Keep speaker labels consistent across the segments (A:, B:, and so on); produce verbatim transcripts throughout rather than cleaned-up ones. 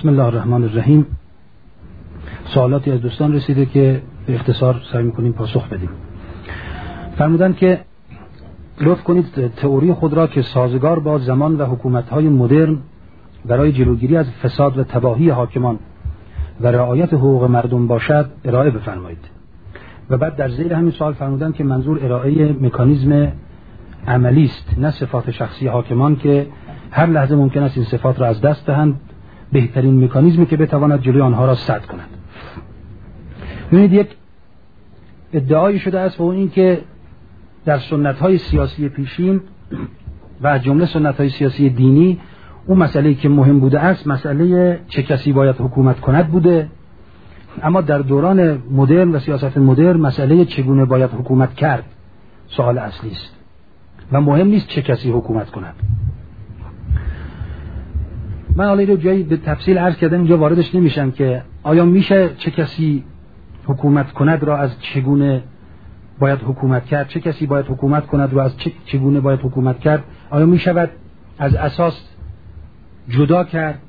A: بسم الله الرحمن الرحیم. سوالاتی از دوستان رسیده که به اختصار سعی می‌کنیم پاسخ بدیم. فرمودند که لطف کنید تئوری خود را که سازگار با زمان و حکومت‌های مدرن برای جلوگیری از فساد و تباهی حاکمان و رعایت حقوق مردم باشد ارائه بفرمایید. و بعد در زیر همین سوال فرمودند که منظور ارائه مکانیزم عملی است، نه صفات شخصی حاکمان که هر لحظه ممکن است این صفات را از دست دهند، بهترین مکانیزمی که بتواند جلوی آنها را سد کند. ببینید یک ادعایی شده است و اون این که در سنت‌های سیاسی پیشین و از جمله سنت‌های سیاسی دینی اون مسئله‌ای که مهم بوده است مسئله چه کسی باید حکومت کند بوده، اما در دوران مدرن و سیاست مدرن مسئله چگونه باید حکومت کرد سوال اصلی است و مهم نیست چه کسی حکومت کند. من حالا اینو جایی به تفصیل عرض کردم، اینجا واردش نمیشم که آیا میشه چه کسی حکومت کند را از چگونه باید حکومت کرد، چه کسی باید حکومت کند را از چگونه باید حکومت کرد، آیا میشود از اساس جدا کرد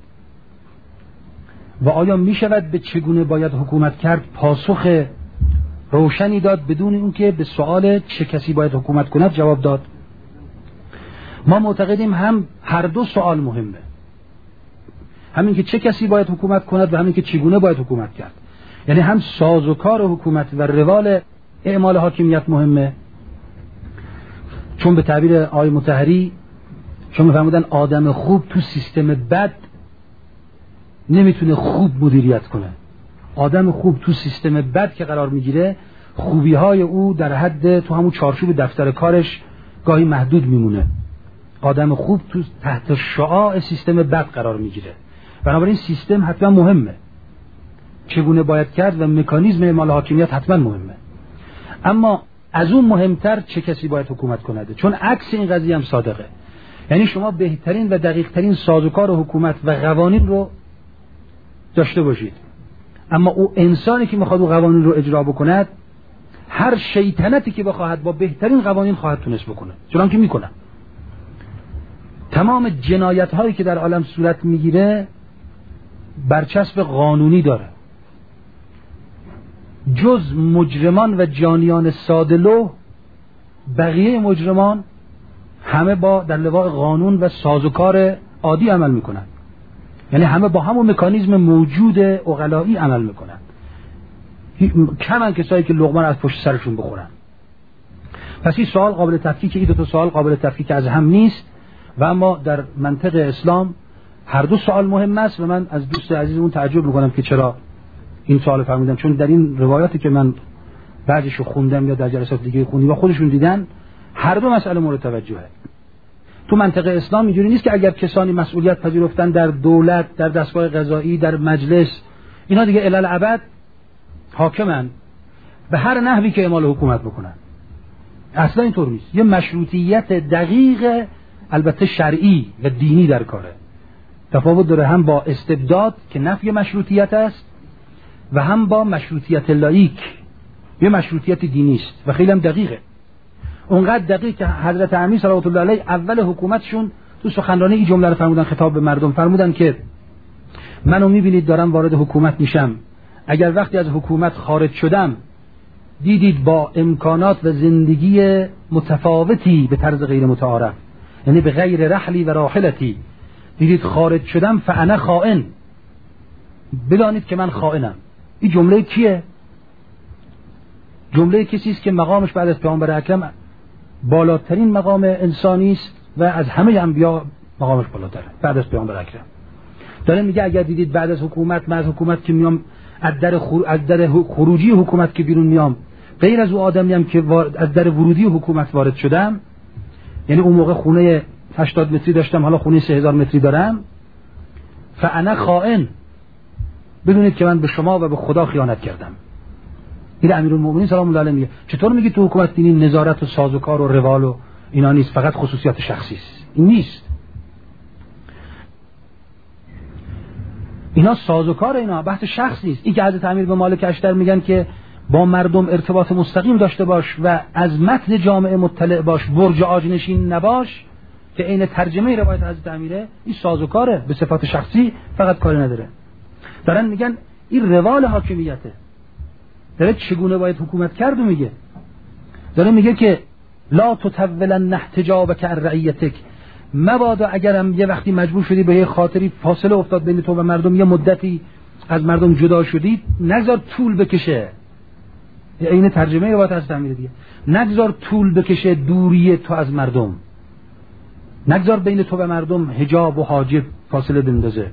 A: و آیا میشود به چگونه باید حکومت کرد پاسخ روشنی داد بدون اون که به سوال چه کسی باید حکومت کند جواب داد؟ ما معتقدیم هم هر دو سوال مهمه، همین که چه کسی باید حکومت کند و همین که چگونه باید حکومت کرد. یعنی هم سازوکار حکومت و روال اعمال حاکمیت مهمه، چون به تعبیر آقای مطهری چون می‌فرمودن آدم خوب تو سیستم بد نمیتونه خوب مدیریت کنه. آدم خوب تو سیستم بد که قرار میگیره خوبی‌های او در حد تو همون چارچوب دفتر کارش گاهی محدود میمونه. آدم خوب تو تحت شعاع سیستم بد قرار میگیره. بنابراین سیستم حتما مهمه، چگونه باید کرد و مکانیزم اعمال حاکمیت حتما مهمه، اما از اون مهمتر چه کسی باید حکومت کنه، چون عکس این قضیه هم صادقه. یعنی شما بهترین و دقیق ترین سازوکار حکومت و قوانین رو داشته باشید، اما او انسانی که میخواد اون قوانین رو اجرا بکند هر شیطنتی که بخواهد با بهترین قوانین خواهد تونست بکنه، چون که میکنه. تمام جنایت هایی که در عالم صورت میگیره برچسب قانونی داره، جز مجرمان و جانیان ساده‌لوح بقیه مجرمان همه با در لواء قانون و سازوکار عادی عمل میکنن، یعنی همه با همون مکانیزم موجود عقلایی عمل میکنن. کمن کسایی که لقمه از پشت سرشون بخورن. پس این سوال قابل تفکیک، این دو تا سوال قابل تفکیک از هم نیست و اما در منطق اسلام هر دو سوال مهم است و من از دوست عزیزمون تعجب میکنم که چرا این سوال فرمودن، چون در این روایاتی که من بعضیشو خوندم یا در جلسات دیگه خوندیم و خودشون دیدن هر دو مسئله مورد توجهه. تو منطق اسلام اینجوری نیست که اگر کسانی مسئولیت پذیرفتن در دولت، در دستگاه قضایی، در مجلس، اینا دیگه الی الابد حاکمن به هر نحوی که اعمال حکومت بکنن. اصلا اینطور نیست. یه مشروطیت دقیق البته شرعی و دینی در کاره. تفاوت داره هم با استبداد که نفی مشروطیت است و هم با مشروطیت لاییک، یه مشروطیت دینی است و خیلی هم دقیقه. اونقدر دقیق که حضرت امیر صلوات الله علیه اول حکومتشون تو سخنرانی این جمله رو فرمودن، خطاب به مردم فرمودن که منو میبینید دارم وارد حکومت میشم، اگر وقتی از حکومت خارج شدم دیدید با امکانات و زندگی متفاوتی به طرز غیر متعارف، یعنی به غیر رحلی و راحلتی دیدید خارج شدم، فانا خائن، بدانید که من خائنم. این جمله کیه؟ جمله کسی است که مقامش بعد از پیامبر اکرم بالاترین مقام انسانی است و از همه انبیا مقامش بالاتره بعد از پیامبر اکرم. داره میگه اگر دیدید بعد از حکومت، من از حکومت که میام از در خور... از در خروجی حکومت که بیرون میام غیر از اون آدمیم که وارد... از در ورودی حکومت وارد شدم، یعنی اون موقع خونه هشتاد متری داشتم حالا خونه سه هزار متری دارم، فانا خائن، بدونید که من به شما و به خدا خیانت کردم. این امیرالمومنین سلام الله علیه میگه. چطور میگی تو حکومت دینی نظارت و سازوکار و روال و اینا نیست، فقط خصوصیات شخصی است؟ این نیست، اینا سازوکار، اینا بحث شخص نیست. این که حضرت امیر به مالک اشتر میگن که با مردم ارتباط مستقیم داشته باش و از متن جامعه مطلع باش، برج آجنشین نباش، که عین ترجمه روایت حضرت امیره، این سازوکاره، به صفات شخصی فقط کاری نداره. دارن میگن این روال حاکمیته، داره چگونه باید حکومت کرد و میگه، داره میگه که لا تطولن احتجابک عن رعیتک، مبادا اگرم یه وقتی مجبور شدی به یه خاطری فاصله افتاد بین تو و مردم، یه مدتی از مردم جدا شدید، نگذار طول بکشه. این ترجمه روایت از تعمیر دیگه، نگذار طول بکشه دوری تو از مردم، نگذار بین تو و مردم حجاب و حاجب فاصله بندازه.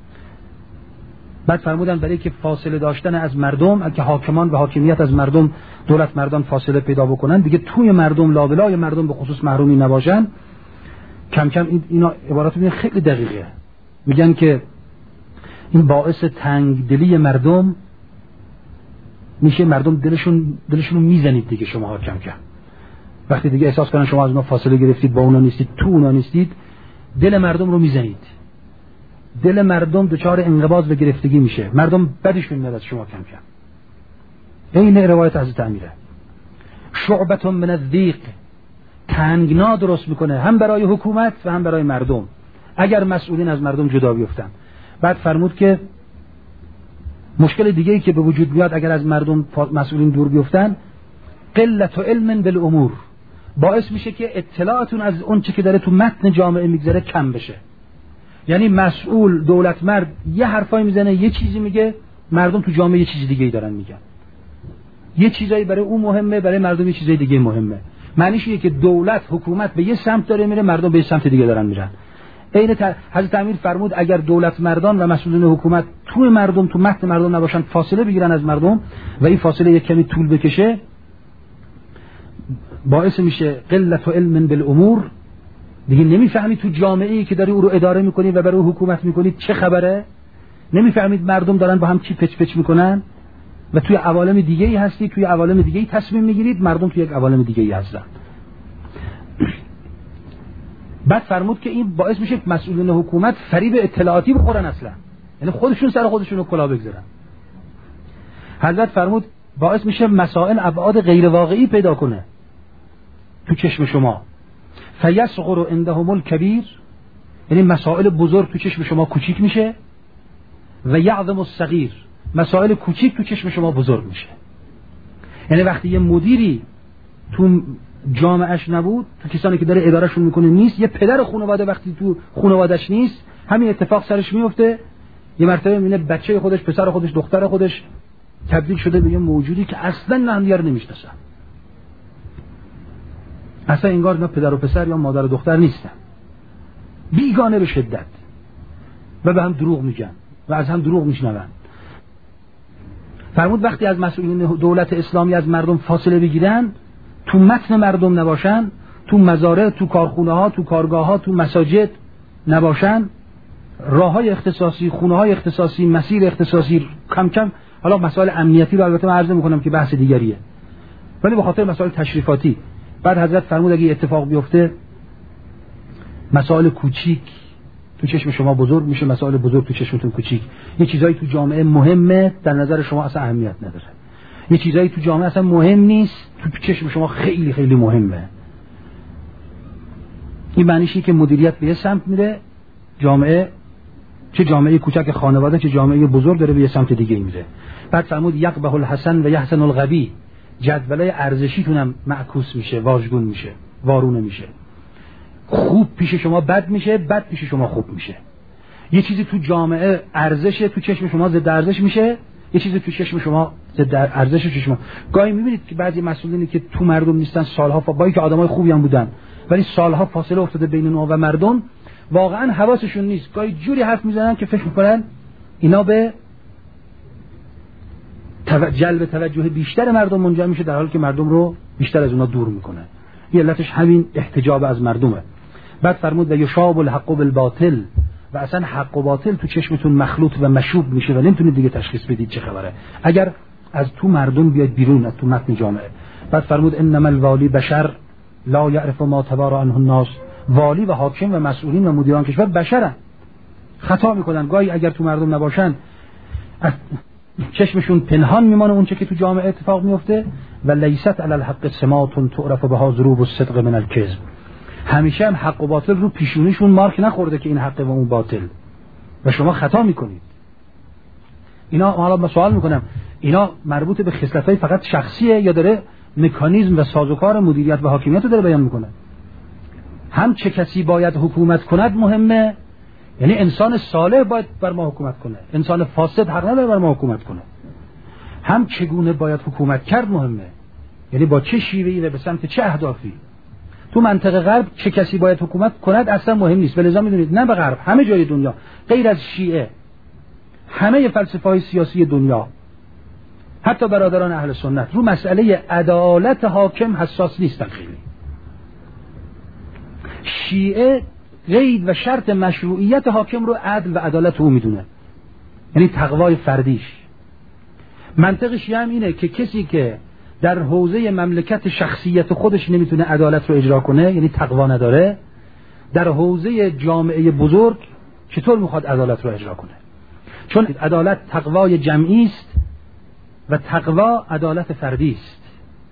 A: بعد فرمودن برای که فاصله داشتن از مردم، که حاکمان و حاکمیت از مردم، دولت مردان فاصله پیدا بکنن دیگه، توی مردم لابلای مردم به خصوص محرومی نباشن. کم کم این اینا عبارات میگن خیلی دقیقه، میگن که این باعث تنگ دلی مردم میشه، مردم دلشون دلشون رو میزنید دیگه شما ها کم کم. وقتی دیگه احساس کنن شما از اونها فاصله گرفتید، با اونا نیستید، تو اونا نیستید، دل مردم رو میزنید، دل مردم دچار انقباض و گرفتگی میشه، مردم بدشون میاد از شما کم کم. این روایت حضرت امیره. شعبة من الضیق، تنگنا درست میکنه هم برای حکومت و هم برای مردم اگر مسئولین از مردم جدا بیفتن. بعد فرمود که مشکل دیگه ای که به وجود میاد اگر از مردم مسئولین دور بیفتن، قلت علم بالامور، باعث میشه که اطلاعتون از اون چی که داره تو متن جامعه میگذره کم بشه. یعنی مسئول دولت مرد یه حرفایی میزنه، یه چیزی میگه، مردم تو جامعه یه چیز دیگه ای دارن میگن، یه چیزایی برای اون مهمه، برای مردم یه چیزای دیگه مهمه. معنیش اینه که دولت حکومت به یه سمت داره میره، مردم به یه سمت دیگه دارن میرن. عین ت... حضرت امیر فرمود اگر دولت مردان و مسئولین حکومت توی مردم، تو متن مردم نباشن، فاصله بگیرن از مردم و این فاصله یک کمی طول بکشه، باعث میشه قلت و علم بالامور، دیگه نمیفهمید تو جامعه‌ای که داری او رو اداره میکنید و برای حکومت میکنید چه خبره، نمیفهمید مردم دارن با هم چی پچ پچ میکنن و توی عوالم دیگه‌ای هستی، توی عوالم دیگه‌ای تصمیم میگیرید، مردم توی یک عوالم دیگه‌ای هستن. بعد فرمود که این باعث میشه مسئولین حکومت فریب اطلاعاتی بخورن اصلا، یعنی خودشون سر خودشون رو کلاه بگذارن. حضرت فرمود باعث میشه مسائل ابعاد غیر واقعی پیدا کنه تو چشم شما. فیصغر عندهم الکبیر، یعنی مسائل بزرگ تو چشم شما کوچیک میشه، و یعظم الصغیر، مسائل کوچیک تو چشم شما بزرگ میشه. یعنی وقتی یه مدیری تو جامعهش نبود، تو کسانی که داره ادارهشون میکنه نیست، یه پدر خانواده وقتی تو خانوادهش نیست، همین اتفاق سرش میفته. یه مرتبه میبینه بچه خودش، پسر خودش، دختر خودش تبدیل شده به یه موجودی که اصلا همدیگه رو نمیشناسن، اصلا انگار نه پدر و پسر یا مادر و دختر نیستن، بیگانه به شدت، و به هم دروغ میگن و از هم دروغ میشنون. فرمود وقتی از مسئولین دولت اسلامی از مردم فاصله بگیرن، تو متن مردم نباشن، تو مزارع، تو کارخونه ها، تو کارگاه ها، تو مساجد نباشن، راه های اختصاصی، خونه های اختصاصی، مسیر اختصاصی، کم کم، حالا مسائل امنیتی رو البته من عرض میکنم که بحث دیگریه، ولی به خاطر مسائل تشریفاتی. بعد حضرت فرمود اگه اتفاق بیفته، مسائل کوچیک تو چشم شما بزرگ میشه، مسائل بزرگ تو چشمتون کوچیک. یه چیزایی تو جامعه مهمه، در نظر شما اصلا اهمیت نداره. یه چیزایی تو جامعه اصلا مهم نیست، تو چشم شما خیلی خیلی مهمه. این معنیشه که مدیریت به یه سمت میره، جامعه، چه جامعه کوچک خانواده چه جامعه بزرگ، داره به یه سمت دیگه میره. بعد فرمود یقبح الحسن و یحسن الغبی، جدوله ارزشیتون هم معکوس میشه، واژگون میشه، وارونه میشه. خوب پیش شما بد میشه، بد پیش شما خوب میشه. یه چیزی تو جامعه ارزشه، تو چشم شما ضد ارزش میشه، یه چیزی تو چشم شما ضد ارزش تو شما. گاهی میبینید که بعضی مسئولینی که تو مردم نیستن سالها، با اینکه آدمای خوبی هم بودن، ولی سالها فاصله افتاده بین اونها و مردم، واقعا حواسشون نیست، گاهی جوری حرف میزنن که فکر میکنن اینا به جلب توجه بیشتر مردم منجر میشه، در حالی که مردم رو بیشتر از اونها دور میکنه. این علتش همین احتجاب از مردمه. بعد فرمود و یشاب الحق بالباطل، و اصلا حق و باطل تو چشمتون مخلوط و مشوب میشه و نمیتونید دیگه تشخیص بدید چه خبره اگر از تو مردم بیاد بیرون، از تو متن جامعه. بعد فرمود انما الوالی بشر لا یعرف ما تبارا عنه الناس، والی و حاکم و مسئولین و مدیران کشور بشرن، خطا میکنن، گاهی اگر تو مردم نباشن چشمشون پنهان میمانه اون چه که تو جامعه اتفاق میفته. و لیست علی الحق سمات تعرف بها ضروب الصدق من الکذب، همیشه هم حق و باطل رو پیشونیشون مارک نخورده که این حق و اون باطل، و شما خطا میکنید. اینا حالا سوال میکنم اینا مربوط به خصلت‌های فقط شخصیه یا داره مکانیزم و سازوکار مدیریت و حاکمیت رو داره بیان میکنه؟ هم چه کسی باید حکومت کند مهمه، یعنی انسان صالح باید بر ما حکومت کنه، انسان فاسد حق نداره بر ما حکومت کنه. هم چگونه باید حکومت کرد مهمه، یعنی با چه شیوهی و به سمت چه اهدافی. تو منطقه غرب چه کسی باید حکومت کند اصلا مهم نیست، ولذا میدونید نه به غرب، همه جای دنیا غیر از شیعه، همه فلسفه‌های سیاسی دنیا، حتی برادران اهل سنت رو مسئله عدالت حاکم حساس نیستن خیلی. شیعه قید و شرط مشروعیت حاکم رو عدل و عدالت او میدونه، یعنی تقوای فردیش. منطق شیعه هم اینه که کسی که در حوزه مملکت شخصیت خودش نمیتونه عدالت رو اجرا کنه، یعنی تقوا نداره، در حوزه جامعه بزرگ چطور میخواد عدالت رو اجرا کنه؟ چون عدالت تقوای جمعی است و تقوا عدالت فردی است.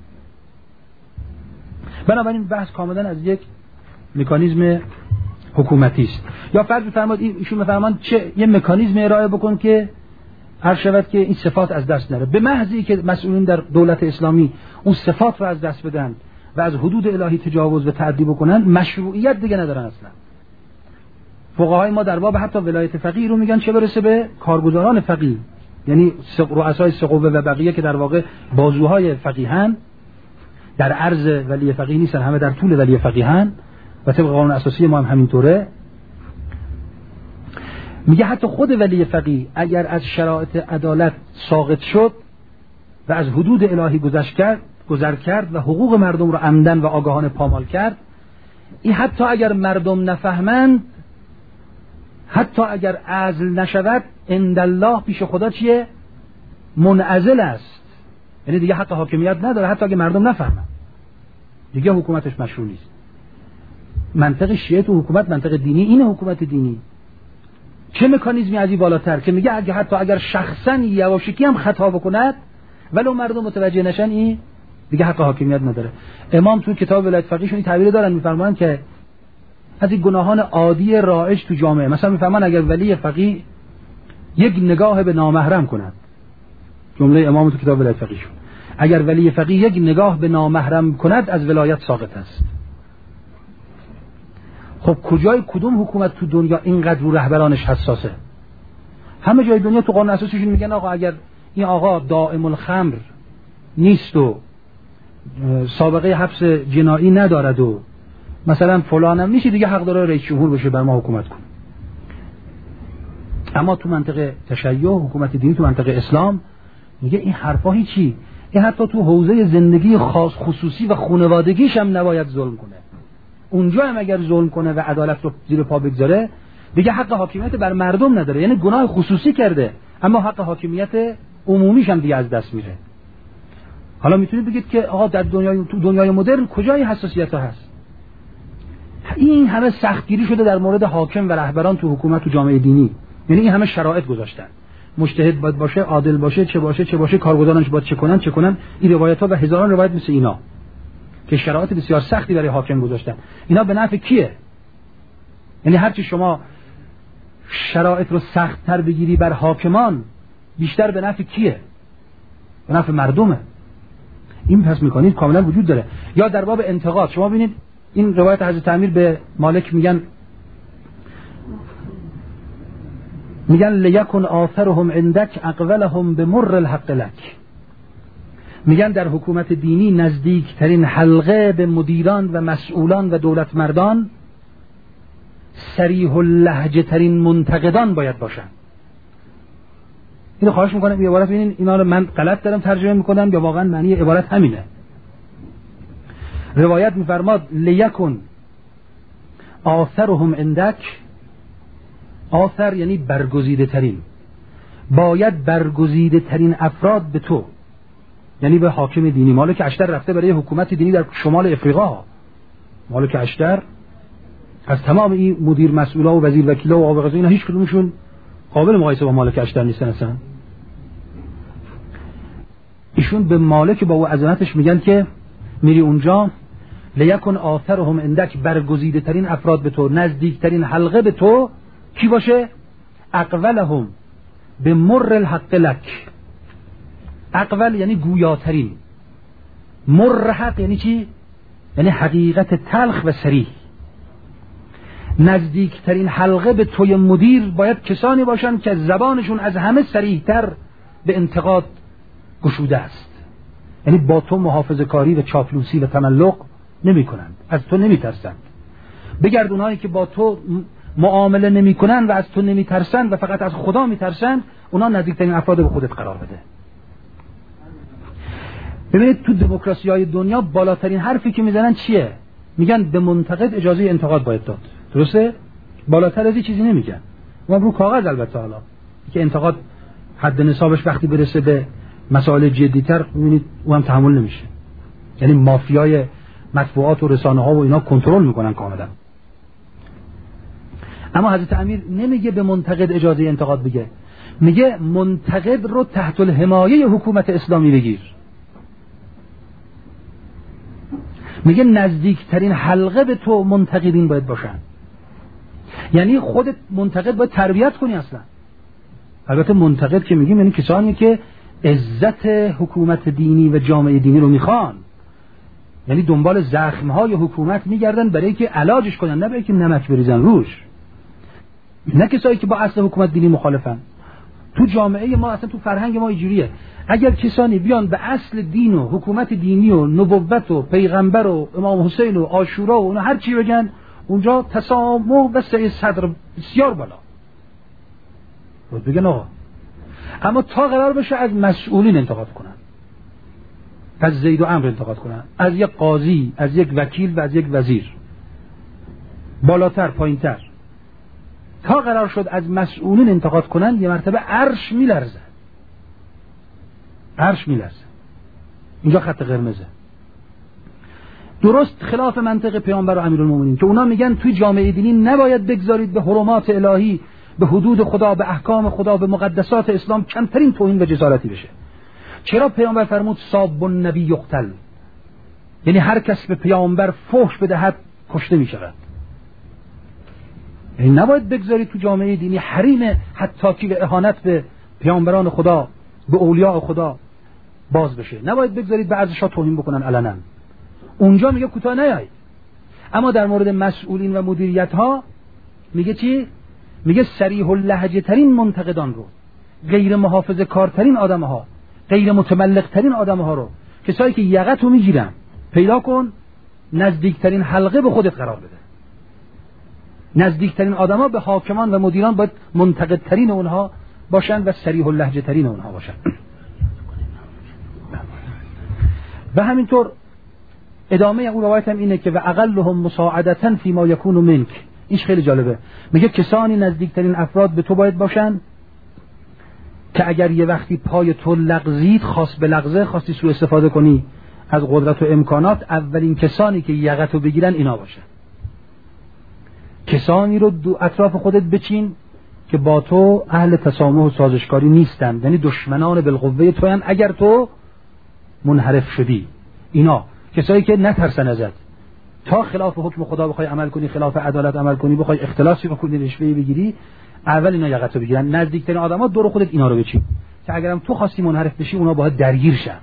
A: بنابراین بحث کاملا از یک مکانیزم حکومتی است. یا فرض بفرمایید ایشون میفرمان چه یه مکانیزم ارائه بکن که هر شود که این صفات از دست نره. به محضی که مسئولین در دولت اسلامی اون صفات رو از دست بدن و از حدود الهی تجاوز و تعدی بکنن، مشروعیت دیگه ندارن اصلا. فقهای ما در باب حتی ولایت فقیه رو میگن، چه برسه به کارگزاران فقیه، یعنی رؤسای سقوه و بقیه که در واقع بازوهای فقیهن، در عرض ولی فقیه نیستن، همه در طول ولی فقیهن و طبق قانون اساسی ما هم همینطوره. میگه حتی خود ولی فقیه اگر از شرایط عدالت ساقط شد و از حدود الهی گذشت کرد گذر کرد و حقوق مردم رو عمدن و آگاهانه پامال کرد، این حتی اگر مردم نفهمند، حتی اگر عزل نشود، عند الله پیش خدا چیه؟ منعزل است، یعنی دیگه حتی حاکمیت نداره، حتی اگر مردم نفهمن دیگه حکومتش مشروع نیست. منطق شیعه تو حکومت منطق دینی اینه، حکومت دینی. چه مکانیزمی از این بالاتر که میگه اگه حتی اگر شخصا یواشکی هم خطا بکند ولو مردم متوجه نشن، این دیگه حق حاکمیت نداره. امام تو کتاب ولایت فقیه شون تعبیر دارن، میفرمان که از این گناهان عادی رایج تو جامعه، مثلا میفرمان اگر ولی فقیه یک نگاه به نامحرم کند، جمله امام تو کتاب ولایت فقیه شون، اگر ولی فقیه یک نگاه به نامحرم کند از ولایت ساقط است. خب کجای کدوم حکومت تو دنیا اینقدر رو رهبرانش حساسه؟ همه جای دنیا تو قانون اساسیشون میگن آقا اگر این آقا دائم الخمر نیست و سابقه حبس جنایی ندارد و مثلا فلانم میشه، دیگه حق داره رئیس جمهور بشه بر ما حکومت کنه. اما تو منطقه تشیع حکومت دینی، تو منطقه اسلام میگه این حرفا هیچی، این حتی تو حوزه زندگی خاص خصوصی و خانوادگیش هم نباید ظلم کنه. اونجا هم اگر ظلم کنه و عدالت رو زیر پا بگذاره، دیگه حق حاکمیت بر مردم نداره، یعنی گناه خصوصی کرده اما حق حاکمیت عمومیش هم دیگه از دست میره. حالا میتونید بگید که آقا در دنیای تو دنیای مدرن کجای حساسیت ها هست؟ این همه سختگیری شده در مورد حاکم و رهبران تو حکومت و جامعه دینی، یعنی این همه شرایط گذاشتن، مجتهد باید باشه، عادل باشه، چه باشه چه باشه، کارگزارانش باید چه کنن چه کنن، این روایت ها و هزاران روایت مثل اینا که شرایط بسیار سختی برای حاکم گذاشتن. اینا به نفع کیه؟ یعنی هرچی شما شرایط رو سخت‌تر بگیری بر حاکمان، بیشتر به نفع کیه؟ به نفع مردمه. این پس میکنید کاملا وجود داره. یا در باب انتقاد شما ببینید این روایت حضرت امیر به مالک میگن میگن لیکن آثرهم عندک اقولهم بمر الحق لک. میگن در حکومت دینی نزدیکترین حلقه به مدیران و مسئولان و دولت مردان صریح اللهجه ترین منتقدان باید باشن. اینو خواهش میکنم یه عبارت ببینین اینا رو من غلط دارم ترجمه میکنم یا واقعا معنی عبارت همینه. روایت میفرماد لیکن آثرهم عندک، آثر یعنی برگزیده ترین، باید برگزیده ترین افراد به تو، یعنی به حاکم دینی. مالک اشتر رفته برای حکومت دینی در شمال افریقا، مالک اشتر از تمام این مدیر مسئولا و وزیر وکیلا و آقا اینا هیچ کدومشون قابل مقایسه با مالک اشتر نیستن اصلا. ایشون به مالک با او عظمتش میگن که میری اونجا لیکن آثرهم عندک، برگزیده ترین افراد به تو، نزدیک ترین حلقه به تو کی باشه؟ اقولهم، به مر الحق لک. اقول یعنی گویاترین، مر حق یعنی چی؟ یعنی حقیقت تلخ و صریح. نزدیکترین حلقه به توی مدیر باید کسانی باشن که زبانشون از همه صریح‌تر به انتقاد گشوده است. یعنی با تو محافظه کاری و چاپلوسی و تملق نمی کنند، از تو نمی ترسند. بگرد اونهایی که با تو معامله نمی کنند و از تو نمی ترسند و فقط از خدا می ترسند، اونا نزدیکترین افراد به خودت قرار بده. ببینید تو دموکراسی های دنیا بالاترین حرفی که میزنن چیه؟ میگن به منتقد اجازه انتقاد باید داد. درسته؟ بالاتر از این چیزی نمیگن. اون رو کاغذ البته، حالا که انتقاد حد نصابش وقتی برسه به مسائل جدی‌تر میبینید اون هم تحمل نمیشه. یعنی مافیای مطبوعات و رسانه ها و اینا کنترل میکنن کاملا. اما حضرت امیر نمیگه به منتقد اجازه انتقاد بگه، میگه منتقد رو تحت الحمایه حکومت اسلامی بگیر. میگه نزدیکترین حلقه به تو منتقدین باید باشن. یعنی خودت منتقد باید تربیت کنی اصلا. البته منتقد که میگیم یعنی کسانی که عزت حکومت دینی و جامعه دینی رو میخوان، یعنی دنبال زخمهای حکومت میگردن برای که علاجش کنن، نه برای که نمک بریزن روش. نه کسایی که با اصل حکومت دینی مخالفن. تو جامعه ما اصلا تو فرهنگ ما اینجوریه، اگر کسانی بیان به اصل دین و حکومت دینی و نبوت و پیغمبر و امام حسین و عاشورا و اونا هر چی بگن، اونجا تسامح و سعی صدر بسیار بالا بود بگن آقا. اما تا قرار بشه از مسئولین انتقاد کنن، از زید و عمرو انتقاد کنن، از یک قاضی، از یک وکیل و از یک وزیر، بالاتر پایینتر، تا قرار شد از مسئولین انتقاد کنن، یه مرتبه عرش میلرزه. عرش میلرزه. اینجا خط قرمزه. درست خلاف منطق پیامبر و امیرالمومنین که اونا میگن توی جامعه دینی نباید بگذارید به حرمات الهی، به حدود خدا، به احکام خدا، به مقدسات اسلام کمترین توهین و جسارتی بشه. چرا پیامبر فرمود ساب النبی یقتل؟ یعنی هر کس به پیامبر فحش بدهد کشته میشود. یعنی نباید بگذارید تو جامعه دینی حریم حتی و اهانت به پیامبران خدا، به اولیاء خدا باز بشه. نباید بگذارید به ارزش‌ها توهین بکنن علنا. اونجا میگه کوتاه نیایید. اما در مورد مسئولین و مدیریت ها میگه چی؟ میگه صریح اللهجه ترین منتقدان رو، غیر محافظه کارترین آدم ها، غیر متملق ترین آدم ها رو، کسایی که یقت رو میگیرن، پیدا کن، نزدیکترین حلقه به خودت قرار بده. نزدیکترین آدم ها به حاکمان و مدیران باید منتقد ترین اونها باشن و صریح اللهجه ترین اونها باشن. و همینطور ادامه اون روایت هم اینه که و اقلهم مساعدة فی ما یکون منک. اینش خیلی جالبه. میگه کسانی نزدیکترین افراد به تو باید باشن که اگر یه وقتی پای تو لغزید، خاص به لغزه، خواستی سوء استفاده کنی از قدرت و امکانات، اولین کسانی که یقتو بگیرن اینا باشن. کسانی رو دو اطراف خودت بچین که با تو اهل تسامح و سازشکاری نیستن، یعنی دشمنان بالقوه تو هن اگر تو منحرف شدی. اینا کسایی که نترسن ازت، تا خلاف حکم خدا بخوای عمل کنی، خلاف عدالت عمل کنی، بخوای اختلاسی بکنی، رشوه‌ای بگیری، اول اینا یقتو بگیرن. نزدیکترین آدما دور خودت اینا رو بچین که اگرم تو خواستی منحرف بشی اونا باید درگیر شن.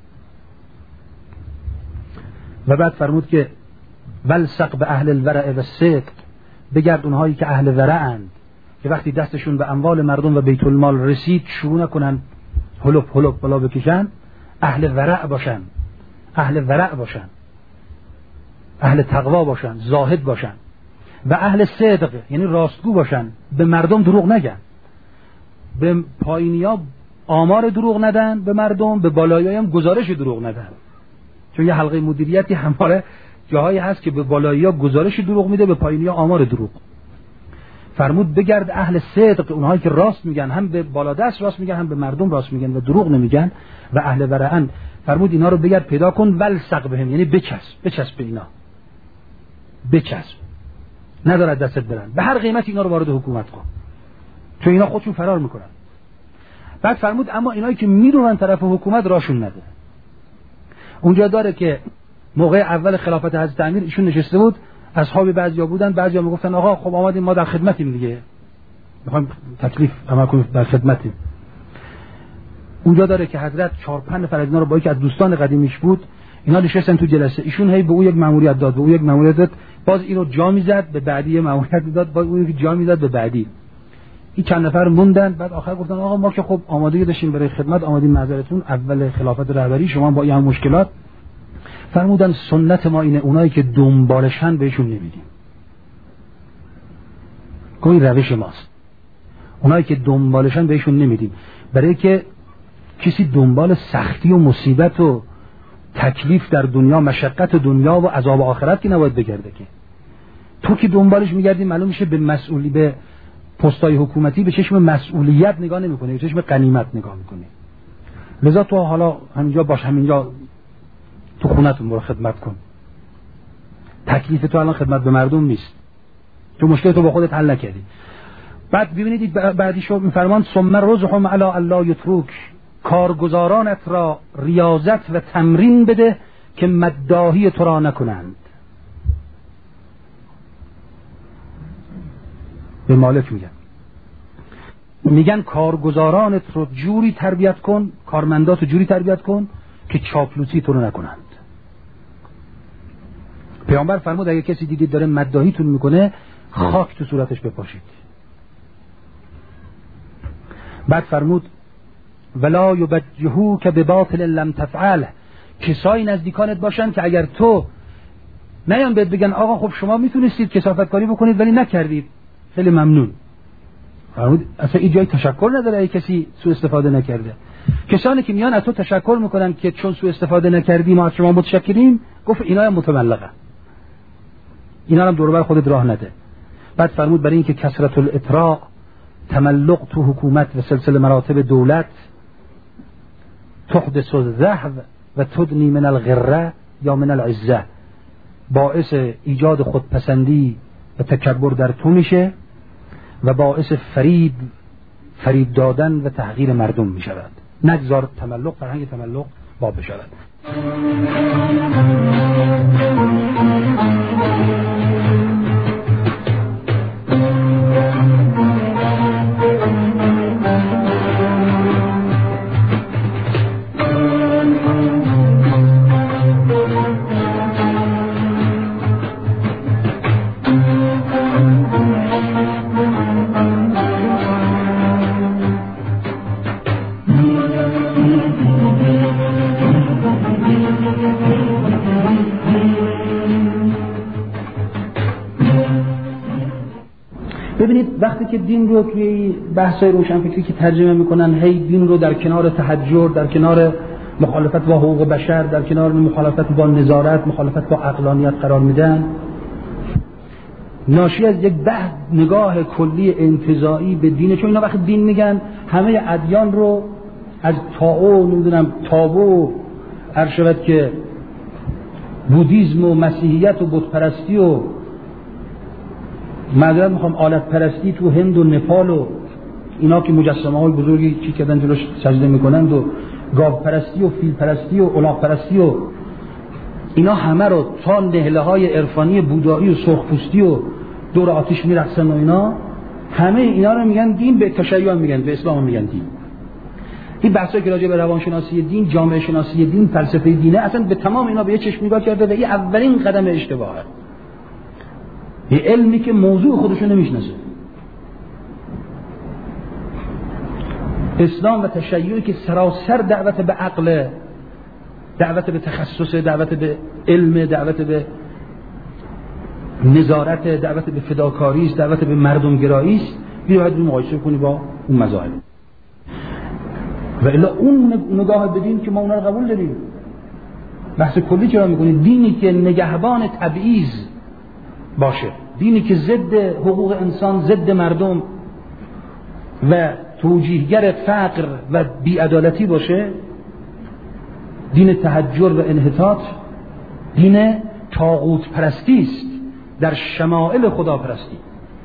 A: و بعد فرمود که ولسق به اهل الورع و الصدق، بگرد اونهایی که اهل ورعند، که وقتی دستشون به اموال مردم و بیت المال رسید شروع نکنن هلوپ هلوپ بالا بکشن، اهل ورع باشن، اهل ورع باشن، اهل تقوا باشن، زاهد باشن و اهل صدق یعنی راستگو باشن، به مردم دروغ نگن، به پایینیا آمار دروغ ندن به مردم، به بالایی هم گزارش دروغ ندن. چون یه حلقه مدیریتی هماره جاهایی هست که به بالایی ها گزارش دروغ میده، به پایینی ها آمار دروغ. فرمود بگرد اهل صدق، اونهایی که راست میگن، هم به بالادست راست میگن، هم به مردم راست میگن و دروغ نمیگن، و اهل ورعن. فرمود اینا رو بگرد پیدا کن، ولسق بهم، یعنی بچسب، بچسب به اینا، بچسب، ندارد دستت برن، به هر قیمت اینا رو وارد حکومت کن، چون اینا خودشون فرار میکنن. بعد فرمود اما اینایی که میرون طرف حکومت راشون نده. اونجا داره که موقع اول خلافت حضرت امیر ایشون نشسته بود، اصحاب بعضیا بودن، بعضیا میگفتن آقا خب آمدیم ما در خدمتیم دیگه، میخوایم تکلیف عمل کنیم، در خدمتیم. اونجا داره که حضرت چهار پنج نفر از اینا رو با یکی از دوستان قدیمیش بود، اینا نشستن تو جلسه، ایشون هی به او یک مأموریت داد، به او یک مأموریت داد، باز اینو جا میزد به بعدی مأموریت داد، باز اون یک جا میزد به بعدی. این چند نفر موندن، بعد آخر گفتن آقا ما که خب آماده داشتیم برای خدمت، آمادیم معذرتون، اول خلافت رهبری شما با این مشکلات. فرمودن سنت ما اینه اونایی که دنبالشن بهشون نمیدیم. کوئی روش ماست. اونایی که دنبالشن بهشون نمیدیم، برای که کسی دنبال سختی و مصیبت و تکلیف در دنیا، مشقت دنیا و عذاب آخرت که نباید بگرده. که تو که دنبالش میگردی معلوم میشه به مسئولی، به پستای حکومتی به چشم مسئولیت نگاه نمیکنی، به چشم غنیمت نگاه میکنی. لذا تو حالا همینجا باش، همینجا تو خونتون برو خدمت کن. تکلیف تو الان خدمت به مردم نیست، تو مشکل تو با خودت حل نکردی. بعد ببینید بعدیشو میفرمان ثم رزهم علی الله یترک، کارگزارانت را ریاضت و تمرین بده که مداحی تو را نکنند. به مالک میگن میگن کارگزارانت رو جوری تربیت کن، کارمندات رو جوری تربیت کن که چاپلوسی تو رو نکنند. پیامبر فرمود اگه کسی دیدید داره مداحیتون میکنه خاک تو صورتش بپاشید. بعد فرمود ولا یبجحوک بباطل لم تفعل، کسایی نزدیکانت باشن که اگر تو نیان بهت بگن آقا خب شما میتونستید کثافت کاری بکنید ولی نکردید، خیلی ممنون. فرمود اصلا این جای تشکر نداره ای کسی سوء استفاده نکرده. کسانی که میان از تو تشکر میکنن که چون سوء استفاده نکردی ما از شما متشکریم، گفت اینا هم متملقه، اینا هم دور بر خودت راه نده. بعد فرمود برای اینکه کثرت الاطراء، تملق تو حکومت و سلسله مراتب دولت، تحدث الذهب و تدنی من الغره یا من العزه، باعث ایجاد خودپسندی و تکبر در تو میشه و باعث فریب فریب دادن و تحقیر مردم میشود. نگذار تملق، فرهنگ تملق باب بشود. ببینید وقتی که دین رو توی بحث‌های روشنفکری که ترجمه میکنن، هی دین رو در کنار تحجر، در کنار مخالفت با حقوق بشر، در کنار مخالفت با نظارت، مخالفت با عقلانیت قرار میدن، ناشی از یک بحث نگاه کلی انتزاعی به دینه. چون اینا وقتی دین میگن همه ادیان رو از تائو نمیدونم تابو ارشد که بودیزم و مسیحیت و بت پرستی و معذرت میخوام آلت پرستی تو هند و نپال و اینا که مجسمه های بزرگی چی کردن جلوش سجده میکنند و گاو پرستی و فیل پرستی و الاغ پرستی و اینا همه رو تا نهله های عرفانی بودایی و سرخپوستی و دور آتش میرقصن و اینا، همه اینا رو میگن دین، به تشیع میگن، به اسلام میگن دین. این بحثایی که راجع به روانشناسی دین، جامعه شناسی دین، فلسفه دینه، اصلا به تمام اینا به یه چشم نگاه کرده و این اولین قدم اشتباهه. یه علمی که موضوع خودشو نمیشناسه. اسلام و تشیعی که سراسر دعوت به عقل، دعوت به تخصص، دعوت به علم، دعوت به نظارت، دعوت به فداکاری است، دعوت به مردم گرایی است، باید رو مقایسه کنی با اون مذاهب. و الا اون نگاه بدین که ما اونا رو قبول داریم. بحث کلی چرا میکنید؟ دینی که نگهبان تبعیض باشه، دینی که ضد حقوق انسان، ضد مردم و توجیهگر فقر و بی‌عدالتی باشه، دین تحجر و انحطاط، دین طاغوت پرستی است در شمائل خدا پرستی،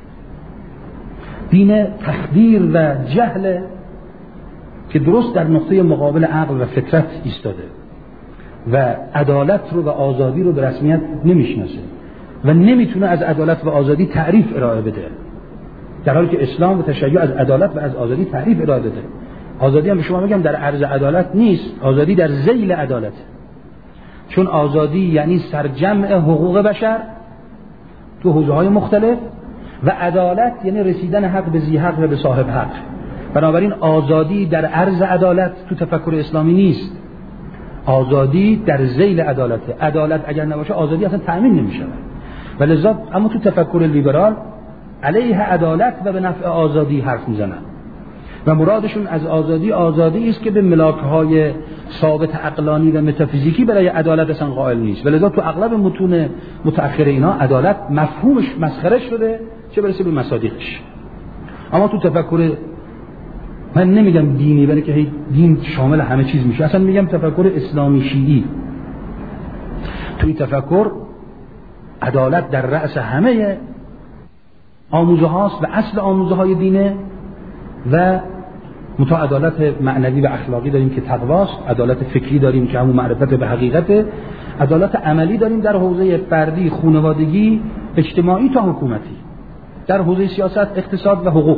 A: دین تخدیر و جهل که درست در نقطه مقابل عقل و فطرت ایستاده و عدالت رو و آزادی رو به رسمیت نمیشناسه و نمیتونه از عدالت و آزادی تعریف ارائه بده، در حالی که اسلام و تشیع از عدالت و از آزادی تعریف ارائه بده. آزادی هم به شما میگم در عرض عدالت نیست، آزادی در ذیل عدالت. چون آزادی یعنی سرجمع حقوق بشر تو حوزه‌های مختلف و عدالت یعنی رسیدن حق به ذی حق و به صاحب حق. بنابراین آزادی در عرض عدالت تو تفکر اسلامی نیست، آزادی در ذیل عدالته. عدالت اگر نباشه آزادی اصلا تأمین نمیشه. ولذا اما تو تفکر لیبرال علیه عدالت و به نفع آزادی حرف میزنن و مرادشون از آزادی آزادی است که به ملاک‌های ثابت عقلانی و متافیزیکی برای عدالت اصلا قائل نیست. ولذا تو اغلب متون متأخر اینا عدالت مفهومش مسخره شده، چه برسه به مصادیقش. اما تو تفکر من نمیگم دینی، ولی که دین شامل همه چیز میشه، اصلا میگم تفکر اسلامی شیعی، توی تفکر عدالت در رأس همه آموزه هاست و اصل آموزه های دینه و متا عدالت معنوی و اخلاقی داریم که تقواست، عدالت فکری داریم که همون معرفت به حقیقته، عدالت عملی داریم در حوزه فردی، خانوادگی، اجتماعی تا حکومتی، در حوزه سیاست، اقتصاد و حقوق.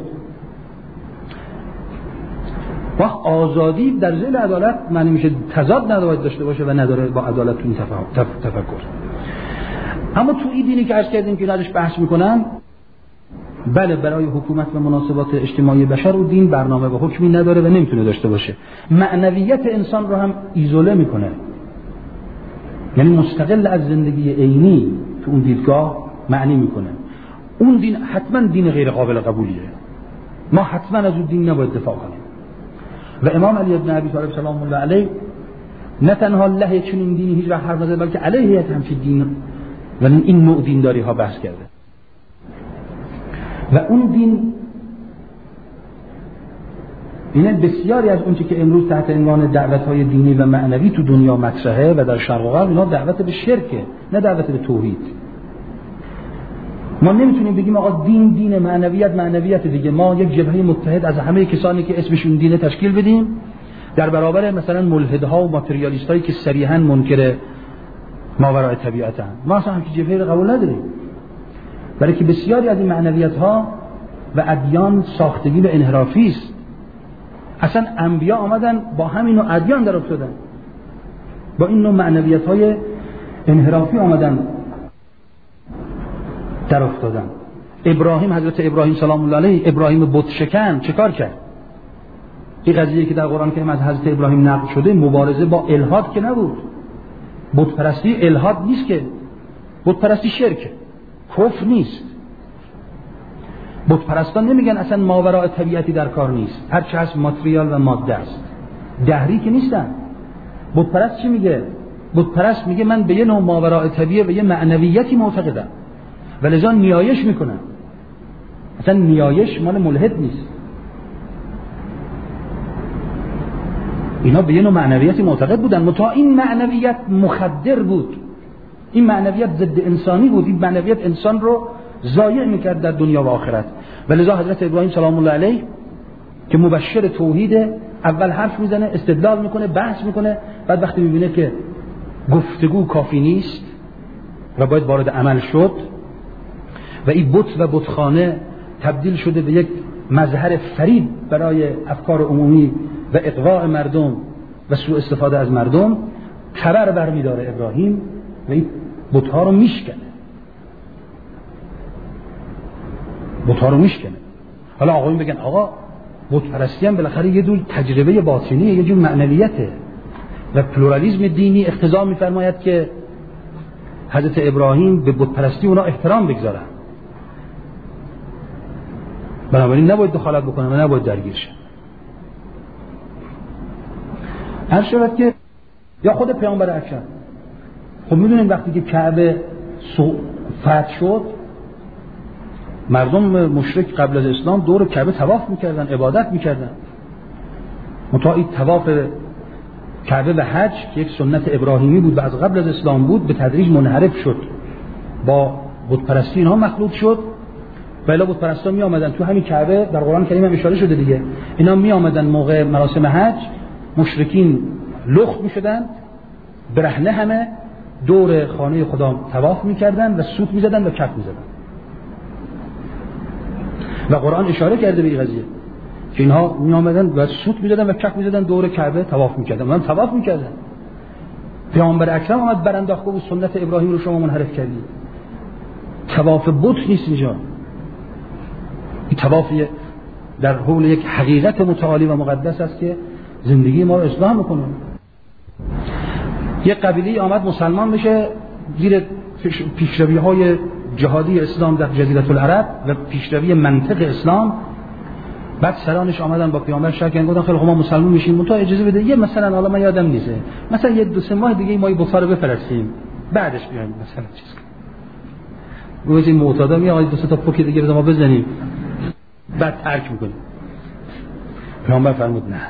A: و آزادی در ذیل عدالت معنی میشه تضاد نداره داشته باشه و نداره با عدالت تو این تفکر. اما تو این دینی که عرض کردیم که ازش بحث میکنن، بله برای حکومت و مناسبات اجتماعی بشر و دین برنامه و حکمی نداره و نمیتونه داشته باشه. معنویت انسان رو هم ایزوله میکنه، یعنی مستقل از زندگی عینی تو اون دیدگاه معنی میکنه. اون دین حتما دین غیر قابل قبولیه، ما حتما از اون دین نباید دفاع کنیم. و امام علی ابن ابی طالب سلام الله علیه نه تنها علیه چنین دینی هیچ وقت حرف نزد، بلکه علیه همچین دین و این نوع دینداری ها بحث کرده. و اون دین اینه بسیاری از اون چی که امروز تحت عنوان دعوت‌های دینی و معنوی تو دنیا مطرحه و در شرق و غرب، اینا دعوت به شرکه، نه دعوت به توحید. ما نمیتونیم بگیم آقا دین دین، معنویت معنویت دیگه، ما یک جبهه متحد از همه کسانی که اسمشون دینه تشکیل بدیم در برابر مثلا ملحدها و ماتریالیستایی که صریحاً منکر ماورای طبیعتن. ما اصلا همچین جبهه رو قبول نداریم، برای که بسیاری از این معنویت‌ها و ادیان ساختگی و انحرافی است. اصلا انبیا آمدن با همین نوع ادیان در افتادن، با این نوع معنویت‌های انحرافی آمدن در افتادن. ابراهیم، حضرت ابراهیم سلام الله علیه، ابراهیم بت شکن چه کار کرد؟ این قضیه که در قرآن کریم از حضرت ابراهیم نقل شده مبارزه با الحاد که نبود. بت پرستی الحاد نیست که، بت پرستی شرکه، کفر نیست. بت پرستان نمیگن اصلا ماوراء طبیعتی در کار نیست، هر چه هست ماتریال و ماده است، دهری که نیستن. بت پرست چی میگه؟ بت پرست میگه من به یه نوع ماوراء طبیعه و یه معنویتی معتقدم و لذا نیایش میکنم. اصلا نیایش مال ملحد نیست، اینا به یه نوع معنویتی معتقد بودن، متا این معنویت مخدر بود، این معنویت ضد انسانی بود، این معنویت انسان رو ضایع میکرد در دنیا و آخرت. ولذا حضرت ابراهیم سلام الله علیه که مبشر توحیده، اول حرف میزنه، استدلال میکنه، بحث میکنه، بعد وقتی میبینه که گفتگو کافی نیست و باید وارد عمل شد و این بت و بتخانه تبدیل شده به یک مظهر فریب برای افکار عمومی و اغواء مردم و سوء استفاده از مردم، خبر برمیداره ابراهیم و این بت‌ها رو میشکنه، بت‌ها رو میشکنه. حالا آقایون بگن آقا بت پرستی هم بالاخره یه جور تجربه باطنیه، یه جور معنویته و پلورالیسم دینی اقتضا میفرماید که حضرت ابراهیم به بت پرستی اونا احترام بگذارن، بنابراین نباید دخالت بکنن و نباید درگیر شن. هر شود که یا خود پیامبر اکرم، خب میدونیم وقتی که کعبه فتح شد مردم مشرک قبل از اسلام دور کعبه طواف میکردن، عبادت میکردن. متا این طواف کعبه و حج که یک سنت ابراهیمی بود و از قبل از اسلام بود، به تدریج منحرف شد، با بت پرستی اینها مخلوط شد. بلا بت پرستا می آمدن تو همین کعبه، در قرآن کریم هم اشاره شده دیگه، اینا می آمدن موقع مراسم حج، مشرکین لخت می شدن، برهنه همه دور خانه خدا طواف می کردن و سوت می زدن و کف می زدن. و قرآن اشاره کرده به این قضیه که اینها می آمدن و سوت می‌زدن و کک می‌زدن دور کعبه طواف می‌کردن. من طواف می‌کردن. پیامبر اکرم آمد برانداخته بود سنت ابراهیم رو شما منحرف کردید. طواف بت نیست اینجا. این طواف در حول یک حقیقت متعالی و مقدس است که زندگی ما رو اصلاح می‌کنه. یک قبیله آمد مسلمان بشه زیر پیشروی‌های جهادی اسلام در جزیره العرب و پیشروی منطق اسلام. بعد سرانش آمدن با پیامبر شکن گفتن خیلی خب ما مسلمان میشیم منتها اجازه بده یه مثلا حالا من یادم نیسته مثلا یه دو سه ماه دیگه ما این بخار رو بفرستیم بعدش بیایم مثلا چیز روزی معتادا میاد آقا دو سه تا پوک دیگه بده ما بزنیم بعد ترک میکنیم. پیامبر فرمود نه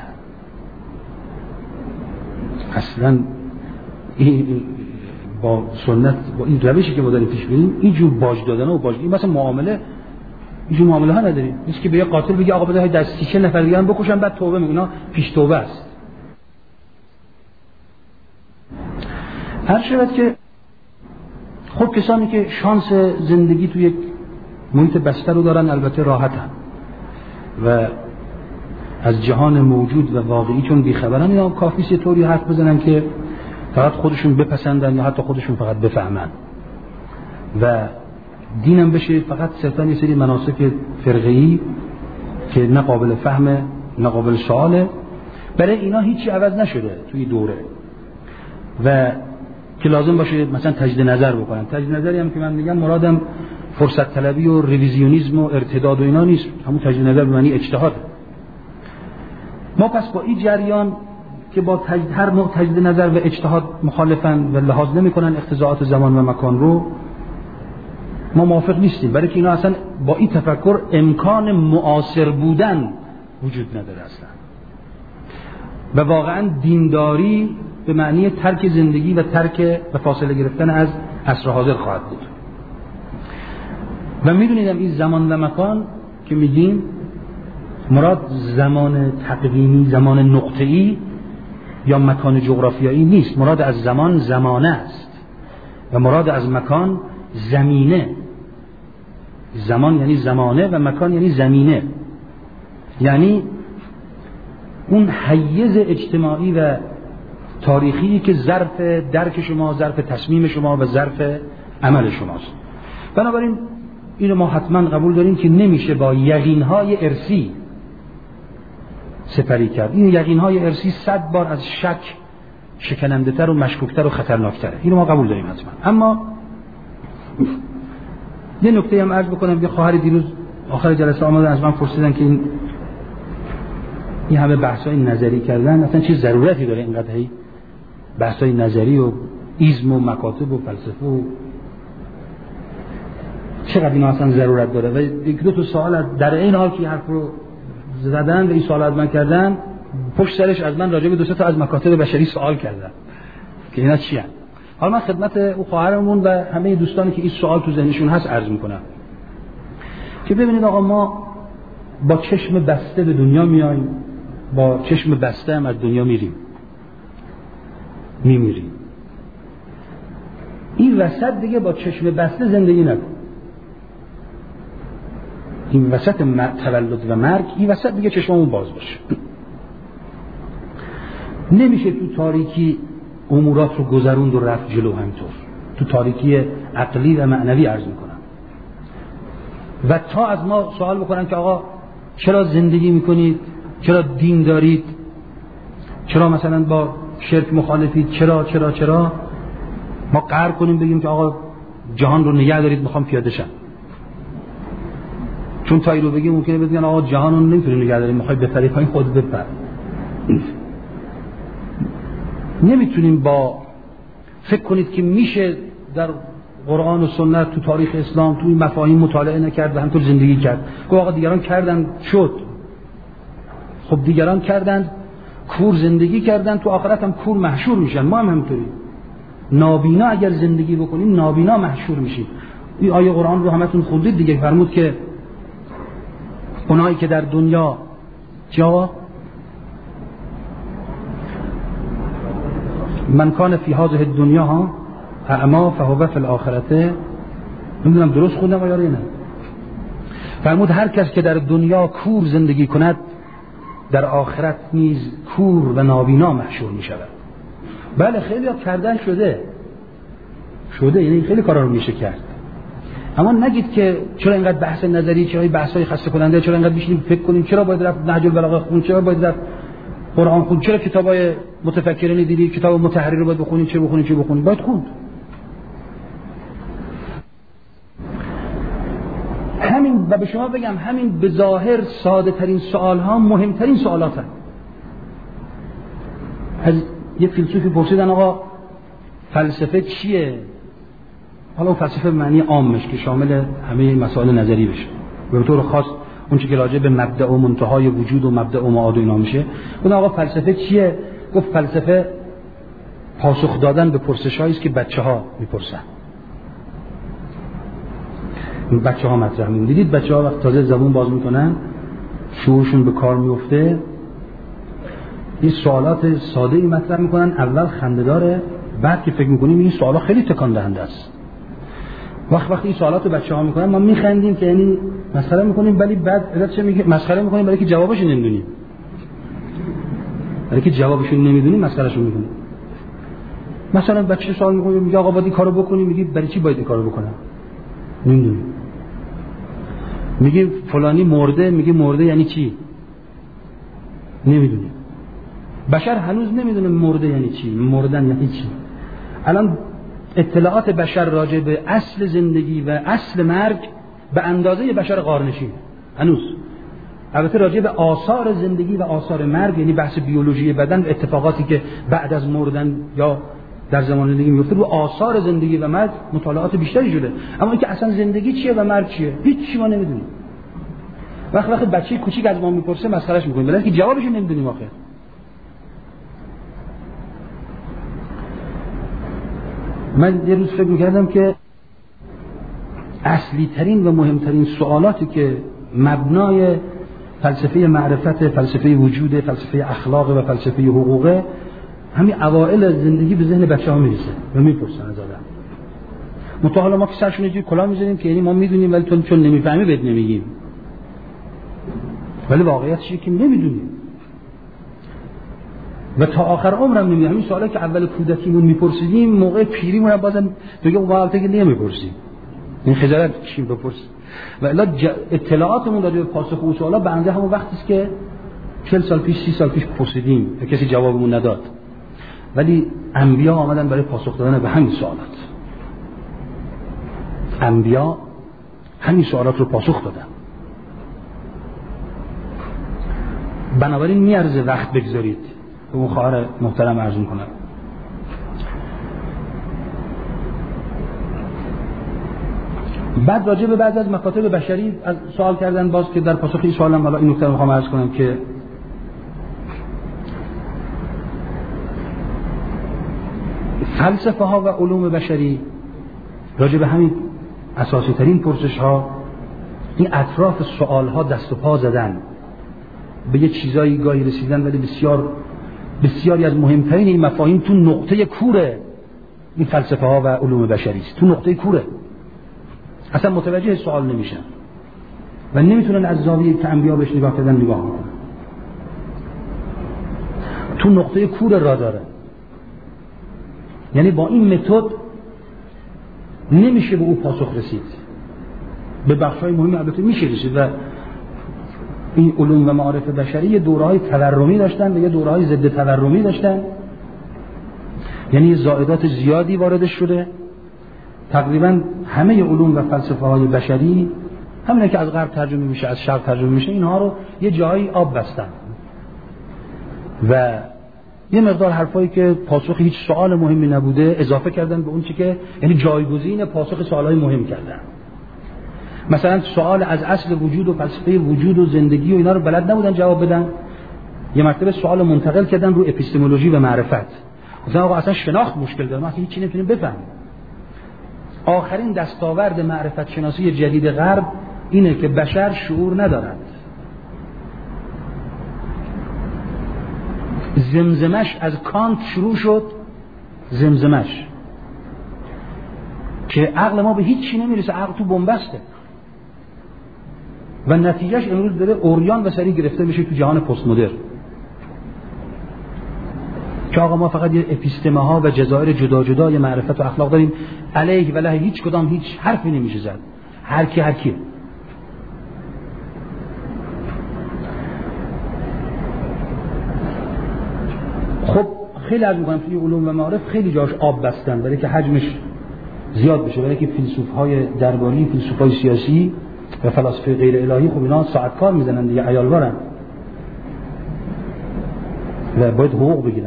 A: اصلا این با سنت با این روشی که ما داریم پیش بریم اینجور باج دادن و باج این مثلا معامله اینجور معامله ها نداریم. نیست که به یه قاتل بگی آقا بده دستی چه نفر دیگه هم بکشن بعد توبه میگن اینا پیش توبه است. هر شود که خب کسانی که شانس زندگی توی یک محیط بسته رو دارن البته راحتن و از جهان موجود و واقعی چون بیخبرن یا کافیه یه طوری حرف بزنن که فقط خودشون بپسندن یا حتی خودشون فقط بفهمن و دینم بشه فقط صرفا یه سری مناسک فرقه‌ای که نه قابل فهمه نه قابل سواله. برای اینا هیچی عوض نشده توی دوره و که لازم باشه مثلا تجدید نظر بکنن. تجدید نظری هم که من میگم مرادم فرصت طلبی و ریویزیونیسم و ارتداد و اینا نیست. همون تجدید نظر به معنی اجتهاده. ما پس با این جریان که با تجدید هر نوع تجدید نظر و اجتهاد مخالفن و لحاظ نمی‌کنن اقتضاعات زمان و مکان رو ما موافق نیستیم برای که اینا اصلا با این تفکر امکان معاصر بودن وجود نداره اصلا و واقعا دینداری به معنی ترک زندگی و ترک و فاصله گرفتن از عصر حاضر خواهد بود. و میدونیدم این زمان و مکان که میگیم مراد زمان تقویمی زمان نقطه‌ای یا مکان جغرافیایی نیست. مراد از زمان زمانه است و مراد از مکان زمینه. زمان یعنی زمانه و مکان یعنی زمینه، یعنی اون حیز اجتماعی و تاریخی که ظرف درک شما، ظرف تصمیم شما و ظرف عمل شماست. بنابراین اینو ما حتما قبول داریم که نمیشه با یقینهای ارثی سپری کرد. این یقینهای ارثی صد بار از شک شکننده تر و مشکوکتر و خطرناکتره. اینو ما قبول داریم حتما. اما یه نکته هم عرض بکنم. یه خواهر دیروز آخر جلسه آمدن از من پرسیدن که این این همه بحثای نظری کردن اصلا چه ضرورتی داره اینقدر هی بحثای نظری و ایزم و مکاتب و فلسفه و چقدر اینا اصلا ضرورت داره. و یک دو تا سوال در این حال که حرف رو زدن و این سوال از من کردن پشت سرش از من راجع به دو سه تا از مکاتب بشری سوال کردن که اینا چی هست. حالا من خدمت اون خواهرمون و همه دوستانی که این سوال تو ذهنشون هست عرض میکنم که ببینید آقا ما با چشم بسته به دنیا میاییم، با چشم بسته هم از دنیا میریم میمیریم. این وسط دیگه با چشم بسته زندگی نکن. این وسط تولد و مرگ، این وسط دیگه چشممون باز باشه. نمیشه تو تاریکی امورات رو گذروند و رفت جلو. همینطور تو تاریکی عقلی و معنوی عرض میکنم. و تا از ما سوال بکنن که آقا چرا زندگی میکنید، چرا دین دارید، چرا مثلا با شرک مخالفید، چرا چرا چرا ما قهر کنیم بگیم که آقا جهان رو نگه دارید میخوام پیاده شم. چون تا اینو بگیم ممکنه بگن آقا جهان رو نمیتونی نگه دارید میخوای بپری پایین خود بپر. نمیتونیم با فکر کنید که میشه در قرآن و سنت تو تاریخ اسلام تو این مفاهیم مطالعه نکرد و همطور زندگی کرد. گفت آقا دیگران کردن شد. خب دیگران کردن کور زندگی کردن، تو آخرت هم کور محشور میشن. ما هم همینطوری نابینا اگر زندگی بکنیم نابینا محشور میشیم. این آیه قرآن رو همتون خوندید دیگه. فرمود که اونایی که در دنیا جا من کان فی هذه الدنیا ها اعما فهو فی الاخرته، نمیدونم درست خوندم یا نه. فرمود هر کس که در دنیا کور زندگی کند در آخرت نیز کور و نابینا محشور می شود. بله خیلی ها کردن شده شده یعنی خیلی کارا رو میشه کرد، اما نگید که چرا اینقدر بحث نظری، چرا این بحث‌های خسته کننده، چرا اینقدر بشینیم فکر کنیم، چرا باید رفت نهج البلاغه خون، چرا باید رفت قرآن خون، چرا کتابای متفکرین دیدی کتاب متحرر رو باید بخونید، چه بخونید چه بخونید، باید خوند. همین و به شما بگم همین به ظاهر ساده ترین سوال ها مهمترین سوالات هست. از یه فیلسوفی پرسیدن آقا فلسفه چیه؟ حالا اون فلسفه معنی عامش که شامل همه مسائل نظری بشه، به طور خاص اون چیزی که راجع به مبدأ و منتهای وجود و مبدأ و معاد و اینا میشه. اون آقا فلسفه چیه؟ گفت فلسفه پاسخ دادن به پرسش‌هایی است که بچه‌ها میپرسن. بچه‌ها مطرح می‌کنن. دیدید بچه‌ها وقت تازه زبون باز میکنن شعورشون به کار میفته، این سوالات ساده‌ای مطرح میکنن، اول خنده‌داره، بعد که فکر میکنیم این سوالا خیلی تکان دهنده است. وقت وقتی این سوالات بچه‌ها میکنن ما میخندیم که یعنی مسخره میکنیم، ولی بعد علت چه میگه مسخره میکنیم برای که جوابش نمیدونیم، برای که جوابشون نمیدونیم مسخرهشون میکنیم. مثلا بچه سوال میکنه میگه آقا باید این کارو بکنیم، میگه برای چی باید این کارو بکنم؟ نمیدونیم. میگه فلانی مرده، میگه مرده یعنی چی؟ نمیدونیم. بشر هنوز نمیدونه مرده یعنی چی، مردن یعنی چی. الان اطلاعات بشر راجع به اصل زندگی و اصل مرگ به اندازه بشر غارنشین هنوز. البته راجع به آثار زندگی و آثار مرگ، یعنی بحث بیولوژی بدن، اتفاقاتی که بعد از مردن یا در زمان زندگی میفته، رو آثار زندگی و مرگ مطالعات بیشتری شده. اما اینکه اصلا زندگی چیه و مرگ چیه هیچ چی ما نمیدونیم. وقت وقت بچه کوچیک از ما میپرسه مسخرهش میکنیم، ولی اینکه جوابش نمیدونیم. آخر من یه روز فکر میکردم که اصلی ترین و مهمترین سوالاتی که مبنای فلسفه معرفت، فلسفه وجود، فلسفه اخلاق و فلسفه حقوقه، همین اوائل زندگی به ذهن بچه‌ها میرسه و میپرسن از آدم. متأهل ما که سرشون یه کلاه میذاریم که یعنی ما میدونیم ولی تو چون نمیفهمی بهت نمیگیم، ولی واقعیتش اینه که نمیدونیم و تا آخر عمرم نمیدونیم. همین سوالی که اول کودکیمون میپرسیدیم موقع پیریمون هم بازم دیگه اون وقتی که نمیپرسیم، این خجالت کشیم بپرسیم. و الا اطلاعاتمون راجع به پاسخ اون سوالا به اندازه همون وقتی است که چهل سال پیش سی سال پیش پرسیدیم و کسی جوابمون نداد. ولی انبیا آمدن برای پاسخ دادن به همین سوالات. انبیا همین سوالات رو پاسخ دادن. بنابراین میارزه وقت بگذارید. به اون خواهر محترم عرض میکنم. بعد راجع به بعضی از مکاتب بشری از سوال کردن، باز که در پاسخ این سوالم حالا این نکته رو میخوام عرض کنم که فلسفه ها و علوم بشری راجع به همین اساسی ترین پرسش ها، این اطراف سوال ها دست و پا زدن، به یه چیزایی گاهی رسیدن، ولی بسیار بسیاری از مهمترین این مفاهیم تو نقطه کوره این فلسفه ها و علوم بشری است. تو نقطه کوره اصلا متوجه سوال نمیشن و نمیتونن از زاویه که انبیا بهش نگاه کردن نگاه کنن. تو نقطه کور را داره. یعنی با این متد نمیشه به او پاسخ رسید. به بخش‌های مهمی البته میشه رسید و این علوم و معارف بشری یه دوره‌های تورمی داشتن و یه دوره‌های ضد تورمی داشتن. یعنی زائدات زیادی وارد شده. تقریبا همه علوم و فلسفه های بشری همینه که از غرب ترجمه میشه، از شرق ترجمه میشه، اینها رو یه جایی آب بستن و یه مقدار حرفایی که پاسخ هیچ سوال مهمی نبوده اضافه کردن به اون چی که یعنی جایگزین پاسخ سوالای مهم کردن. مثلا سوال از اصل وجود و فلسفه وجود و زندگی و اینا رو بلد نبودن جواب بدن، یه مرتبه سوال منتقل کردن رو اپیستمولوژی و معرفت. گفتن آقا اصلا شناخت مشکل داره، ما اصلا هیچ چیزی نمیتونیم بفهمیم. آخرین دستاورد معرفت شناسی جدید غرب اینه که بشر شعور ندارد. زمزمش از کانت شروع شد، زمزمش که عقل ما به هیچ چی نمیرسه، عقل تو بنبسته. و نتیجهش امروز داره اوریان و سری گرفته بشه تو جهان پست مدرن که آقا ما فقط یه اپیستمه ها و جزایر جدا جدا یه معرفت و اخلاق داریم، علیه و علیه هیچ کدام هیچ حرفی نمیشه زد، هر کی هر کی. خب خیلی از میگم توی علوم و معارف خیلی جاش آب بستن برای که حجمش زیاد بشه، برای که فیلسوف‌های درباری، فیلسوف‌های سیاسی و فلاسفه غیر الهی خب اینا ساعت کار میزنن دیگه، عیالوارن و باید حقوق بگیرن.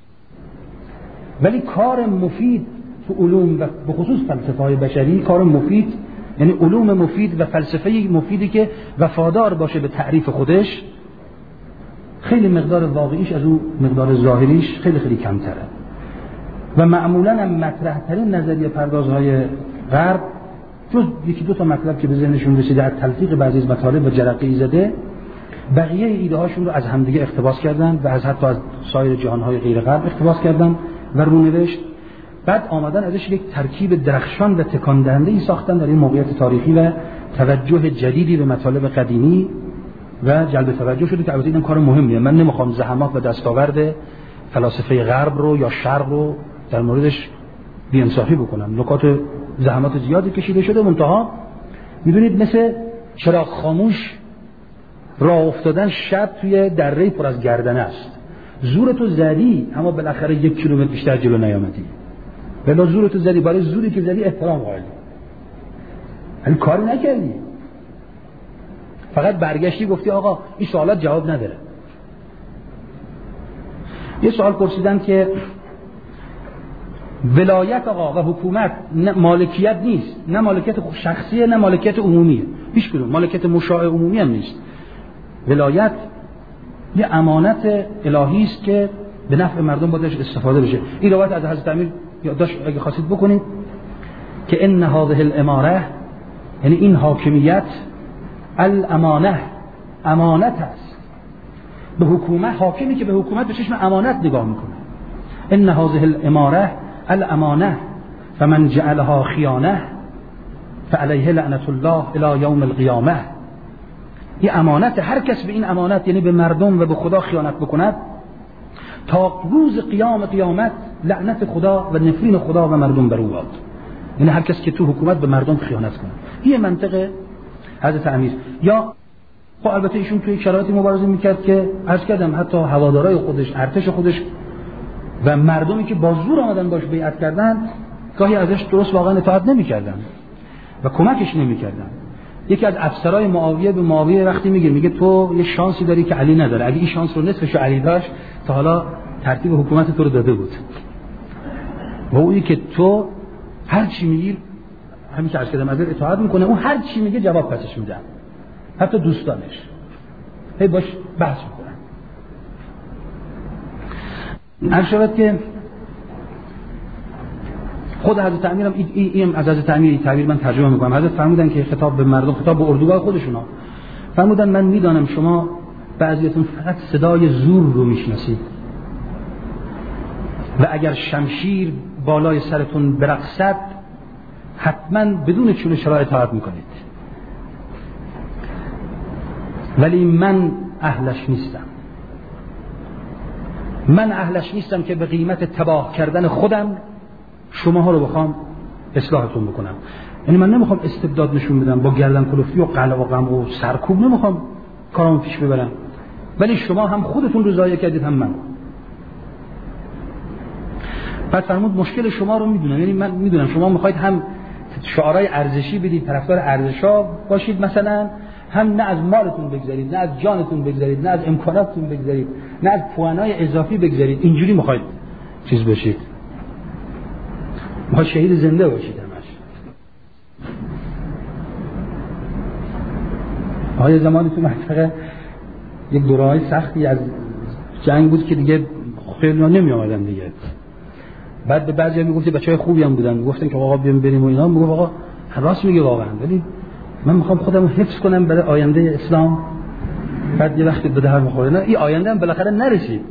A: ولی کار مفید تو علوم و به خصوص فلسفه‌های بشری، کار مفید یعنی علوم مفید و فلسفه مفیدی که وفادار باشه به تعریف خودش، خیلی مقدار واقعیش از اون مقدار ظاهریش خیلی خیلی کمتره و معمولاً هم مطرح ترین نظریه پردازهای غرب جز یکی دو تا مطلب که به ذهنشون رسیده از تلفیق بعضی از مطالب و جرقه‌ای زده، بقیه ایده هاشون رو از همدیگه اقتباس کردن و از حتی از سایر جهانهای غیر غرب اقتباس کردن و رونوشت، بعد آمدن ازش یک ترکیب درخشان و تکان دهنده ای ساختن در این موقعیت تاریخی و توجه جدیدی به مطالب قدیمی و جلب توجه شده که البته این کار مهمیه. من نمیخوام زحمات و دستاورد فلاسفه غرب رو یا شرق رو در موردش بی‌انصافی بکنم، نکات زحمات زیادی کشیده شده، منتها میدونید مثل چراغ خاموش راه افتادن شب توی دره پر از گردنه است. زورتو زدی اما بالاخره یک کیلومتر بیشتر جلو نیامدی، بلا زورتو زدی، برای زوری که زدی احترام قائلی، ولی کاری نکردی، فقط برگشتی گفتی آقا این سوالات جواب نداره. یه سوال پرسیدن که ولایت آقا و حکومت مالکیت نیست، نه مالکیت شخصیه نه مالکیت عمومیه، هیچ کدوم مالکیت مشاع عمومی هم نیست. ولایت یه امانت الهی است که به نفع مردم باید استفاده بشه. این روایت از حضرت امیر یادداشت اگه خواستید بکنید که ان هذه الاماره، یعنی این حاکمیت، الامانه، امانت است به حکومت، حاکمی که به حکومت به چشم امانت نگاه میکنه. ان هذه الاماره الامانه فمن جعلها خیانه فعليه لعنت الله الی یوم القیامه. این امانت، هر کس به این امانت یعنی به مردم و به خدا خیانت بکند تا روز قیام قیامت لعنت خدا و نفرین خدا و مردم بر او باد. یعنی هر کس که تو حکومت به مردم خیانت کنه. این منطقه حضرت امیر. یا خب البته ایشون توی شرایطی مبارزه میکرد که عرض کردم حتی هوادارای خودش، ارتش خودش و مردمی که با زور آمدن باش بیعت کردن گاهی ازش درست واقعا اطاعت نمیکردن و کمکش نمیکردن. یکی از افسرای معاویه به معاویه وقتی میگه میگه تو یه شانسی داری که علی نداره، اگه این شانس رو نصفش علی داشت تا حالا ترتیب حکومت تو رو داده بود. و اونی که تو هر چی میگی همین که عرض کردم ازت اطاعت میکنه، اون هر چی میگه جواب پسش میده، حتی دوستانش هی باش بحث میکنن. عرض شود که خود حضرت امیر هم این از حضرت امیر تعبیر من ترجمه میکنم. حضرت فرمودن که خطاب به مردم، خطاب به اردوگاه خودشونا، فرمودن من میدانم شما بعضیتون فقط صدای زور رو میشناسید و اگر شمشیر بالای سرتون برقصد حتما بدون چونش را اطاعت میکنید، ولی من اهلش نیستم. من اهلش نیستم که به قیمت تباه کردن خودم شماها رو بخوام اصلاحتون بکنم. یعنی من نمیخوام استبداد نشون بدم با گردن کلفتی و قلع و غم و سرکوب، نمیخوام کارامو پیش ببرم، ولی شما هم خودتون رو ضایع کردید هم من. بعد فرمود مشکل شما رو میدونم، یعنی من میدونم شما میخواید هم شعارهای ارزشی بدید، طرفدار ارزشا باشید مثلا، هم نه از مالتون بگذارید، نه از جانتون بگذارید، نه از امکاناتتون بگذارید، نه از پوانای اضافی بگذارید. اینجوری میخواید چیز باشید، ما شهید زنده باشید همش. آیا زمانی تو منطقه یک دوره‌های سختی از جنگ بود که دیگه خیلی ها نمی آمدن دیگه. بعد به بعضی ها میگفتی بچه های خوبی هم بودن، میگفتن که آقا بیام بریم و اینا، میگفت آقا راست میگه واقعا، ولی من میخوام خودم حفظ کنم برای آینده اسلام. بعد یه وقتی به در بخوره، نه این آینده هم بالاخره نرسید.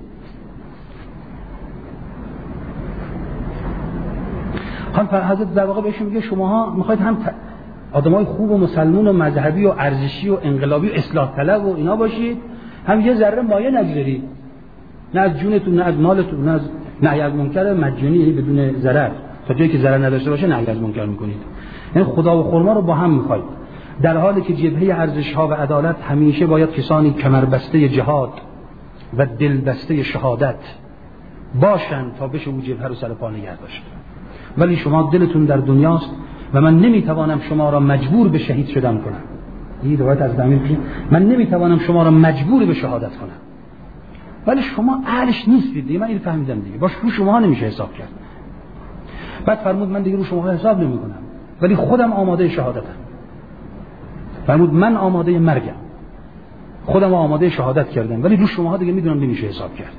A: خان حضرت در واقع بهشون میگه شماها میخواید هم آدمای خوب و مسلمون و مذهبی و ارزشی و انقلابی و اصلاح طلب و اینا باشید، هم یه ذره مایه نگذارید، نه از جونتون نه از مالتون، نه از نهی از منکر مجانی بدون ضرر، تا جایی که ضرر نداشته باشه نهی از منکر میکنید. یعنی خدا و خرما رو با هم میخواید، در حالی که جبهه ارزش‌ها و عدالت همیشه باید کسانی کمربسته جهاد و دلبسته شهادت باشند تا بشه اون جبهه رو سر پا نگه داشت. ولی شما دلتون در دنیاست و من نمیتوانم شما را مجبور به شهید شدن کنم. این روایت از دامیر که من نمیتوانم شما را مجبور به شهادت کنم، ولی شما اهلش نیستید دیگه. من اینو فهمیدم دیگه، باش رو شما نمیشه حساب کرد. بعد فرمود من دیگه رو شما حساب نمیکنم، ولی خودم آماده شهادتم. فرمود من آماده مرگم، خودم آماده شهادت کردم، ولی رو شما دیگه میدونم نمیشه حساب کرد.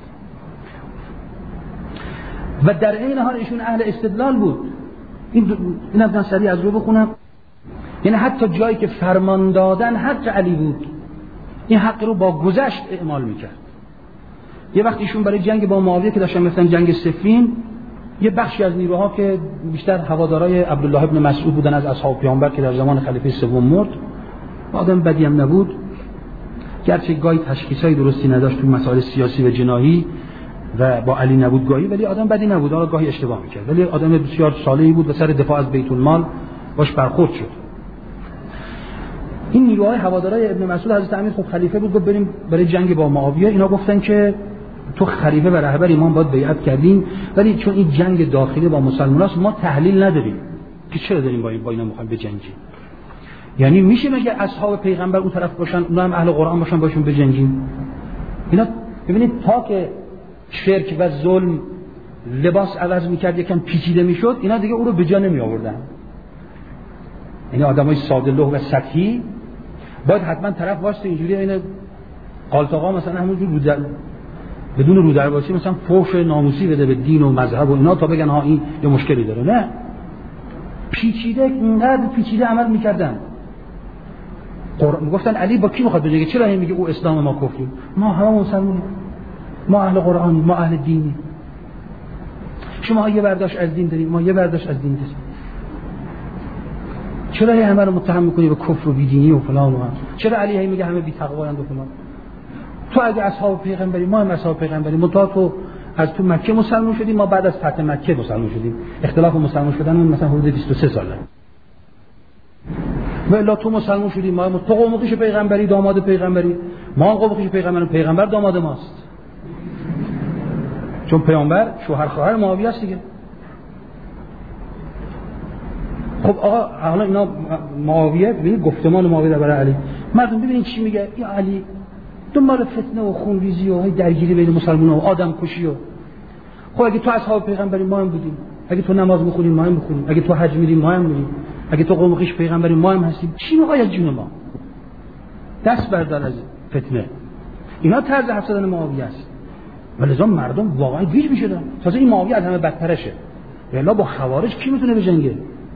A: و در این حال ایشون اهل استدلال بود. این این ابن سریع از رو بخونم. یعنی حتی جایی که فرمان دادن حق علی بود، این حق رو با گذشت اعمال میکرد. یه وقت ایشون برای جنگ با معاویه که داشتن مثلا جنگ صفین، یه بخشی از نیروها که بیشتر هوادارای عبدالله ابن مسعود بودن از اصحاب پیامبر که در زمان خلیفه سوم مرد، آدم بدی هم نبود، گرچه گاهی تشخیصای درستی نداشت تو مسائل سیاسی و جناحی و با علی نبود گاهی، ولی آدم بدی نبود، حالا گاهی اشتباه میکرد، ولی آدم بسیار صالحی بود و سر دفاع از بیت المال باش برخورد شد. این نیروهای هوادارای ابن مسعود حضرت امیر خب خلیفه بود، گفت بریم برای جنگ با معاویه. اینا گفتن که تو خلیفه و رهبر ایمان باید بیعت کردیم، ولی چون این جنگ داخلی با مسلماناست ما تحلیل نداریم که چرا داریم با با اینا میخوایم بجنگیم. یعنی میشه مگه اصحاب پیغمبر اون طرف باشن، اونا هم اهل قرآن باشن، باشون بجنگیم؟ اینا ببینید تا که شرک و ظلم لباس عوض میکرد یکم پیچیده میشد، اینا دیگه او رو به جا نمی آوردن. یعنی آدمای ساده لوح و سطحی باید حتما طرف واسه اینجوری این قالتاقا مثلا همونجور رو در... بدون رو درواسی مثلا فحش ناموسی بده به دین و مذهب و اینا تا بگن ها این یه مشکلی داره. نه، پیچیده اینقدر پیچیده عمل میکردن. قرآن میگفتن علی با کی میخواد بجنگه؟ چرا میگه او اسلام ما کفریم؟ ما همه مسلمانیم، ما اهل قرآن، ما اهل دینی. شما یه برداشت از دین دارید، ما یه برداشت از دین داریم. چرا هی همه رو متهم میکنی به کفر و بیدینی و فلان و هم؟ چرا علی هی میگه همه بی تقوا اند و فلان؟ تو اگه اصحاب پیغمبری، ما هم اصحاب پیغمبری، منتها تو از تو مکه مسلمان شدی، ما بعد از فتح مکه مسلمان شدیم. اختلاف مسلمان شدنمون مثلا حدود بیست و سه ساله. ولی تو مسلمان شدی، ما تو قوم خویش پیغمبری، داماد پیغمبری، ما قوم خویش پیغمبر، پیغمبر داماد ماست. چون پیامبر شوهر خواهر معاویه است دیگه. خب آقا حالا اینا معاویه، ببین گفتمان معاویه برای علی، مردم ببینید چی میگه. یا علی دنبال فتنه و خونریزی و درگیری بین مسلمان‌ها و آدم کشی و خب اگه تو اصحاب پیغمبری ما هم بودیم، اگه تو نماز می‌خونی ما هم می‌خونیم، اگه تو حج می‌ری ما هم می‌ریم، اگه تو قوم خویش پیغمبری ما هم هستیم، چی می‌خوای از جون ما؟ دست بردار از فتنه. اینا طرز حرف زدن معاویه است. ولذا مردم واقعا گیج می‌شدن. تازه این معاویه از همه بدترشه. یلا با خوارج کی میتونه بجنگه؟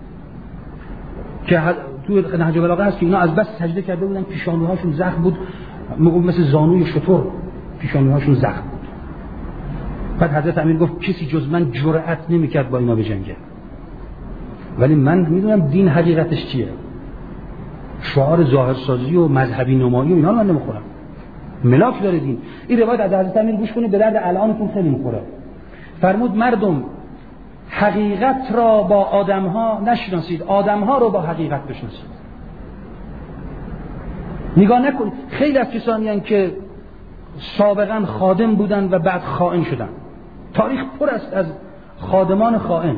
A: که تو نهج البلاغه هست که اینا از بس سجده کرده بودن پیشانی‌هاشون زخم بود، مثل زانوی شتر پیشانی‌هاشون زخم بود. بعد حضرت امیر گفت کسی جز من جرأت نمی‌کرد با اینا بجنگه. ولی من میدونم دین حقیقتش چیه. شعار ظاهرسازی و مذهبی نمایی و اینا من نمیخورم. ملاک داره دین. این روایت از حضرت امیر گوش کنید، به درد الانتون خیلی میخوره. فرمود مردم حقیقت را با آدم‌ها نشناسید، آدم‌ها رو با حقیقت بشناسید. نگاه نکنید خیلی از کسانی هستند که سابقا خادم بودن و بعد خائن شدن. تاریخ پر است از خادمان خائن.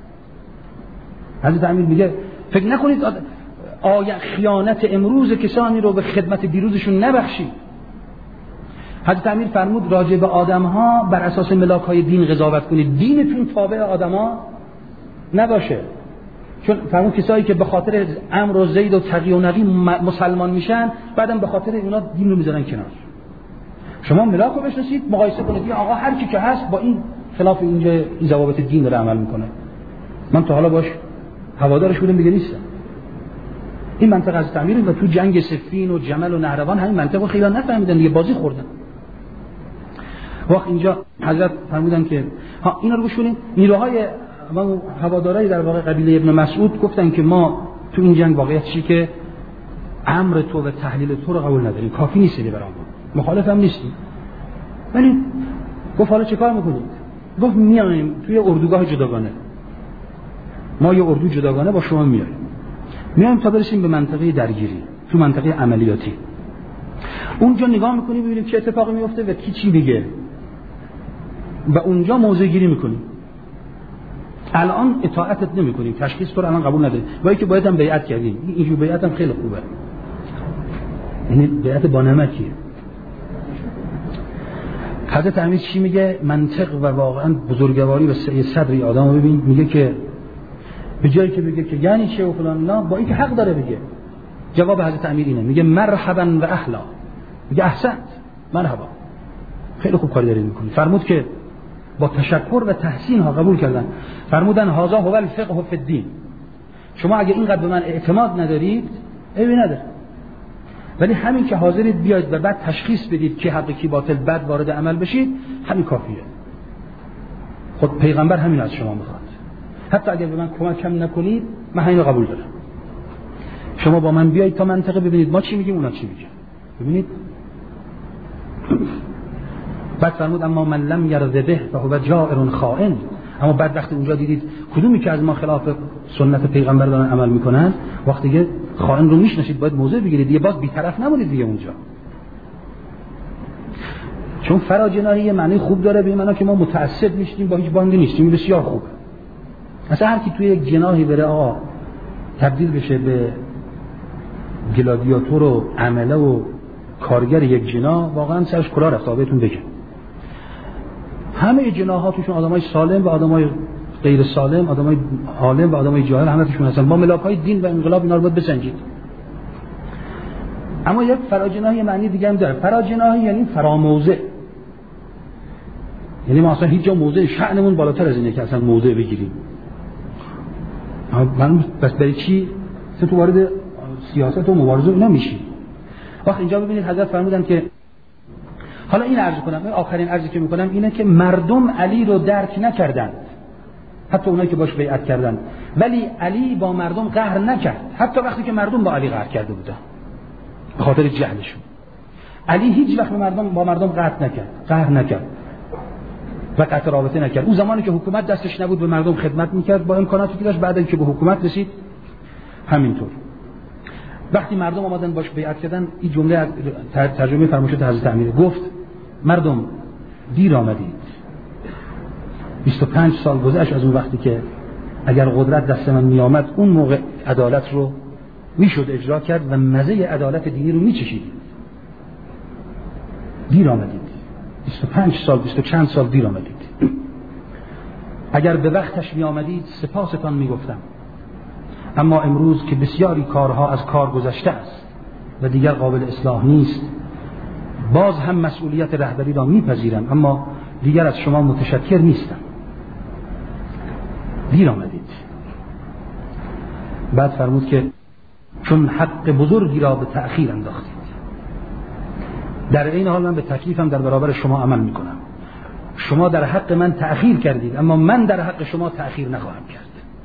A: حضرت امیر میگه فکر نکنید آیا خیانت امروز کسانی رو به خدمت دیروزشون نبخشید. حضرت امیر فرمود راجع به آدم‌ها بر اساس ملاک‌های دین قضاوت کنید، دینتون تابع آدم‌ها نباشه. چون فرمود کسایی که به خاطر عمرو و زید و تقی و نقی مسلمان میشن، بعدم به خاطر اونا دین رو میذارن کنار. شما ملاک رو بشناسید، مقایسه کنید آقا هر کی که هست با این خلاف اینجا این ضوابط دین داره عمل میکنه. من تا حالا باش هوادارش بودم دیگه نیستم. این منطقه از تعمیر و تو جنگ صفین و جمل و نهروان همین منطقه خیلی نفهمیدن دیگه، بازی خوردن. وقت اینجا حضرت فرمودن که ها اینا رو گوش کنید. نیروهای و هوادارای در واقع قبیله ابن مسعود گفتن که ما تو این جنگ واقعیت چیه که امر تو و تحلیل تو رو قبول نداریم، کافی نیستی برامون، مخالف هم نیستی. ولی گفت حالا چه کار میکنید؟ گفت میایم توی اردوگاه جداگانه، ما یه اردو جداگانه با شما میایم میایم تا برسیم به منطقه درگیری، تو منطقه عملیاتی. اونجا نگاه میکنیم ببینیم چه اتفاقی میفته و کی چی بگه و اونجا موضع گیری میکنیم. الان اطاعتت نمیکنیم، تشخیص تو رو الان قبول نداریم، با اینکه باید هم بیعت کردیم. اینجور بیعت هم خیلی خوبه، یعنی بیعت با نمکیه. حضرت امیر چی میگه؟ منطق و واقعا بزرگواری و سعی صدری آدمو ببین، میگه که به جایی که بگه که یعنی چه و فلان، نه، با اینکه حق داره بگه. جواب حضرت امیر اینه، میگه مرحبا و اهلا، میگه احسنت، مرحبا، خیلی خوب کاری دارید میکنید. فرمود که با تشکر و تحسین ها قبول کردن. فرمودن هذا هو الفقه فی الدین، شما اگه اینقدر به من اعتماد ندارید عیبی نداره، ولی همین که حاضرید بیاید و بعد تشخیص بدید که حق کی باطل، بعد وارد عمل بشید، همین کافیه. خود پیغمبر همین از شما میخواد. حتی اگر به من کمک هم نکنید من همین رو قبول دارم. شما با من بیایید تا منطقه ببینید ما چی میگیم اونا چی میگن، ببینید. بعد فرمود اما من لم یرض به فهو جائر خائن، اما بعد وقتی اونجا دیدید کدومی که از ما خلاف سنت پیغمبر دارن عمل میکنن، وقتی که خائن رو میشناسید باید موضع بگیرید دیگه، باز بی‌طرف نمونید دیگه اونجا. چون فراجناحی یه معنی خوب داره، به معنی که ما متعصب نیستیم، با هیچ باندی نیستیم، بسیار خوبه. مثلا هر کی توی یک جناحی بره آقا تبدیل بشه به گلادیاتور و عمله و کارگر یک جناح، واقعا سرش کلا رفته. بهتون بگم همه جناح‌ها توشون آدمای سالم و آدمای غیر سالم، آدمای عالم و آدمای جاهل همه توشون هستن. با ملاک‌های دین و انقلاب اینا رو باید بسنجید. اما یک فراجناحی معنی دیگه هم داره. فراجناحی یعنی فراموضع، یعنی ما اصلا هیچ جا موضع شأنمون بالاتر از اینه که اصلا موضع بگیریم. من بس برای چی تو تو وارد سیاست و مبارزه اینا میشی؟ وقت اینجا ببینید حضرت فرمودن که حالا این عرض کنم، آخرین عرضی که میکنم اینه که مردم علی رو درک نکردند، حتی اونایی که باش بیعت کردند، ولی علی با مردم قهر نکرد، حتی وقتی که مردم با علی قهر کرده بودن به خاطر جهلشون. علی هیچ وقت مردم با مردم قهر نکرد، قهر نکرد و قطع رابطه نکرد. اون زمانی که حکومت دستش نبود به مردم خدمت میکرد با امکاناتی که داشت، بعد اینکه به حکومت رسید همینطور. وقتی مردم آمدن باش بیعت کردن، این جمله ترجمه فرمایشات حضرت امیر گفت مردم دیر آمدید، بیست و پنج سال گذشت از اون وقتی که اگر قدرت دست من می آمد اون موقع عدالت رو میشد اجرا کرد و مزه عدالت دینی رو میچشیدید. دیر آمدید، بیست و پنج سال، بیست و چند سال دیر آمدید. اگر به وقتش می آمدید سپاستان می گفتم، اما امروز که بسیاری کارها از کار گذشته است و دیگر قابل اصلاح نیست، باز هم مسئولیت رهبری را میپذیرم، اما دیگر از شما متشکر نیستم. دیر آمدید. بعد فرمود که چون حق بزرگی را به تأخیر انداختید، در این حال من به تکلیفم در برابر شما عمل میکنم. شما در حق من تأخیر کردید، اما من در حق شما تأخیر نخواهم کرد.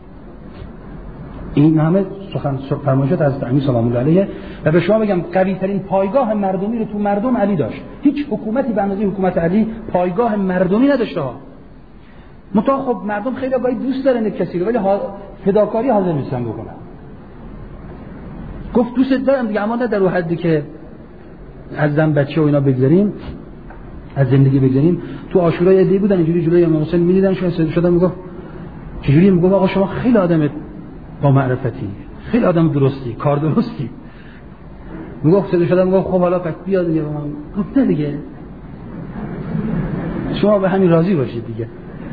A: این همه سخن فرمایشات از امیر سلام الله علیه. و به شما بگم قوی ترین پایگاه مردمی رو تو مردم علی داشت. هیچ حکومتی به اندازه حکومت علی پایگاه مردمی نداشته ها. متا خب مردم خیلی باید دوست دارن کسی رو، ولی فداکاری حاضر نیستن بکنن. گفت دوست دارم دیگه، اما نه در اون حدی که از زن بچه و اینا بگذاریم، از زندگی بگذاریم. تو عاشورای عدی بودن اینجوری جلوی امام حسین می‌دیدن، شون شدن میگفت چجوری؟ میگفت آقا شما خیلی آدم با معرفتی، خیلی آدم درستی، کار درستی. میگفت صدا شدن میگفت خب حالا پس بیا دیگه. گفت نه دیگه، شما به همین راضی باشید دیگه،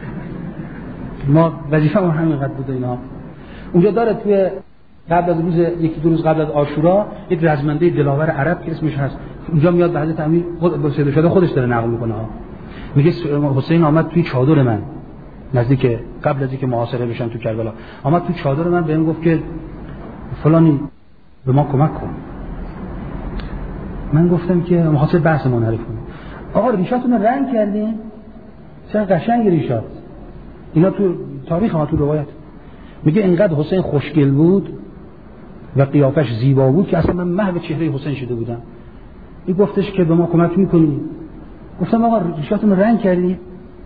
A: ما وظیفه‌مون همین قد بود. اینا اونجا داره توی قبل از روز یکی دو روز قبل از عاشورا یک رزمنده دلاور عرب که اسمش هست، اونجا میاد به حضرت امیر خود با صدا شده خودش داره نقل میکنه ها. میگه حسین آمد توی چادر من، نزدیک قبل از اینکه محاصره بشن تو کربلا، آمد تو چادر من بهم گفت که فلانی به ما کمک کن. من گفتم که محاصره بحث ما نرفت کنیم. آقا ریشاتون رو رنگ کردین، چه قشنگ ریشات. اینا تو تاریخ ها، تو روایت میگه اینقدر حسین خوشگل بود و قیافش زیبا بود که اصلا من محو چهره حسین شده بودم. این گفتش که به ما کمک میکنی؟ گفتم آقا ریشاتون رنگ کردی؟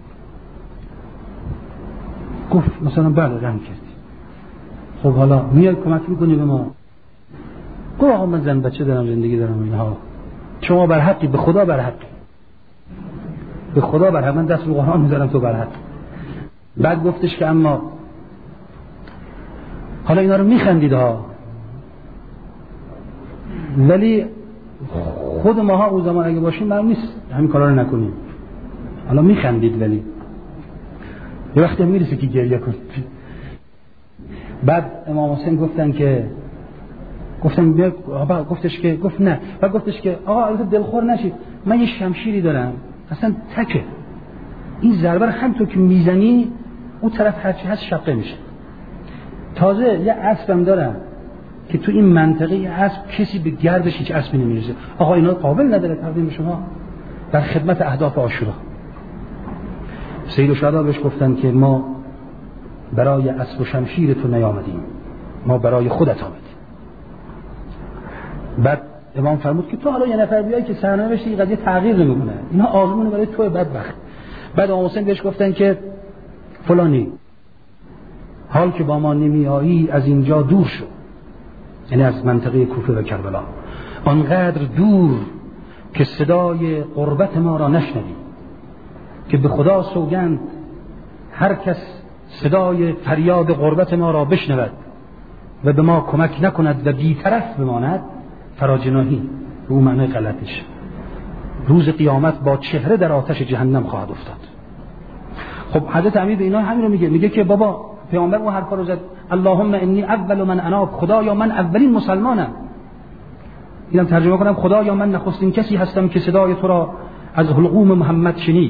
A: گفت مثلا بله رنگ کردی. خب حالا میای کمک میکنی به ما؟ گفت آقا من زن بچه دارم، زندگی دارم اینها. شما بر حقی، به خدا بر حقی، به خدا بر حق، من دست رو قرآن میذارم تو بر حق. بعد گفتش که اما حالا اینا رو میخندید ها، ولی خود ماها او زمان اگه باشیم معلوم نیست همین کارا رو نکنیم. حالا میخندید ولی یه وقتی میرسه که گریه کنید. بعد امام حسین گفتن که گفتم بیا، گفتش که گفت نه، بعد گفتش که آقا البته دلخور نشید، من یه شمشیری دارم اصلا تکه، این ضربه رو همونطور که میزنی اون طرف هرچی هست شقه میشه. تازه یه اسبم دارم که تو این منطقه یه اسب کسی به گردش هیچ اسبی نمیرسه. آقا اینا قابل نداره تقدیم شما در خدمت اهداف عاشورا. سید الشهدا بهش گفتن که ما برای اسب و شمشیر تو نیامدیم، ما برای خودت آمدیم. بعد امام فرمود که تو حالا یه نفر بیایی که سرنوشت این قضیه تغییر نمیکنه، اینا آزمون برای تو بدبخت. بعد امام حسین بهش گفتن که فلانی حال که با ما نمیایی از اینجا دور شو، یعنی از منطقه کوفه و کربلا، آنقدر دور که صدای قربت ما را نشنوی، که به خدا سوگند هر کس صدای فریاد قربت ما را بشنود و به ما کمک نکند و بی‌طرف بماند، فراجناهی به اون معنی غلطش، روز قیامت با چهره در آتش جهنم خواهد افتاد. خب حضرت امیر به اینا همین رو میگه، میگه که بابا پیامبر اون حرفا رو زد، اللهم انی اول من اناب، خدایا من اولین مسلمانم. اینم ترجمه کنم، خدایا من نخستین کسی هستم که صدای تو را از حلقوم محمد شنید.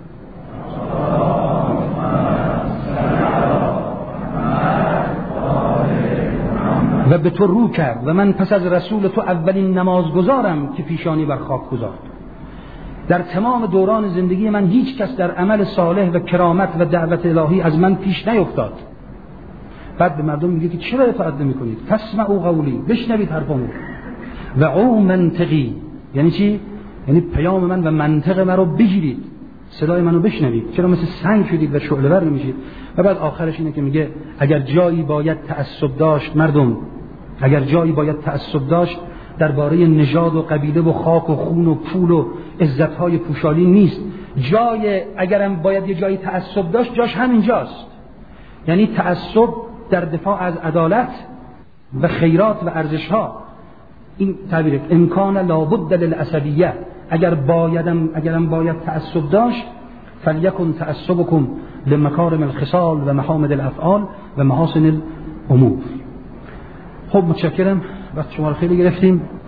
A: و به تو رو کرد و من پس از رسول تو اولین نمازگزارم که پیشانی بر خاک گذارد. در تمام دوران زندگی من هیچ کس در عمل صالح و کرامت و دعوت الهی از من پیش نیفتاد. بعد به مردم میگه که چرا اطاعت نمی‌کنید؟ فاسمعوا قولی، بشنوید حرفمو. و او منطقی، یعنی چی؟ یعنی پیام من و منطق من رو بگیرید، صدای منو بشنوید، چرا مثل سنگ شدید و شعله‌ور نمیشید؟ و بعد آخرش اینه که میگه اگر جایی باید تعصب داشت مردم، اگر جایی باید تعصب داشت درباره نژاد و قبیله و خاک و خون و پول و عزت‌های پوشالی نیست. جای اگرم باید یه جایی تعصب داشت، جاش همینجاست. یعنی تعصب در دفاع از عدالت و خیرات و ارزش‌ها. این تعبیر امکان لابد للعصبیه، اگر بایدم اگرم باید تعصب داشت، فلیکن تعصبکم لمکارم الخصال و محامد الافعال و محاسن الامور. خب متشکرم، وقت شما رو خیلی گرفتیم.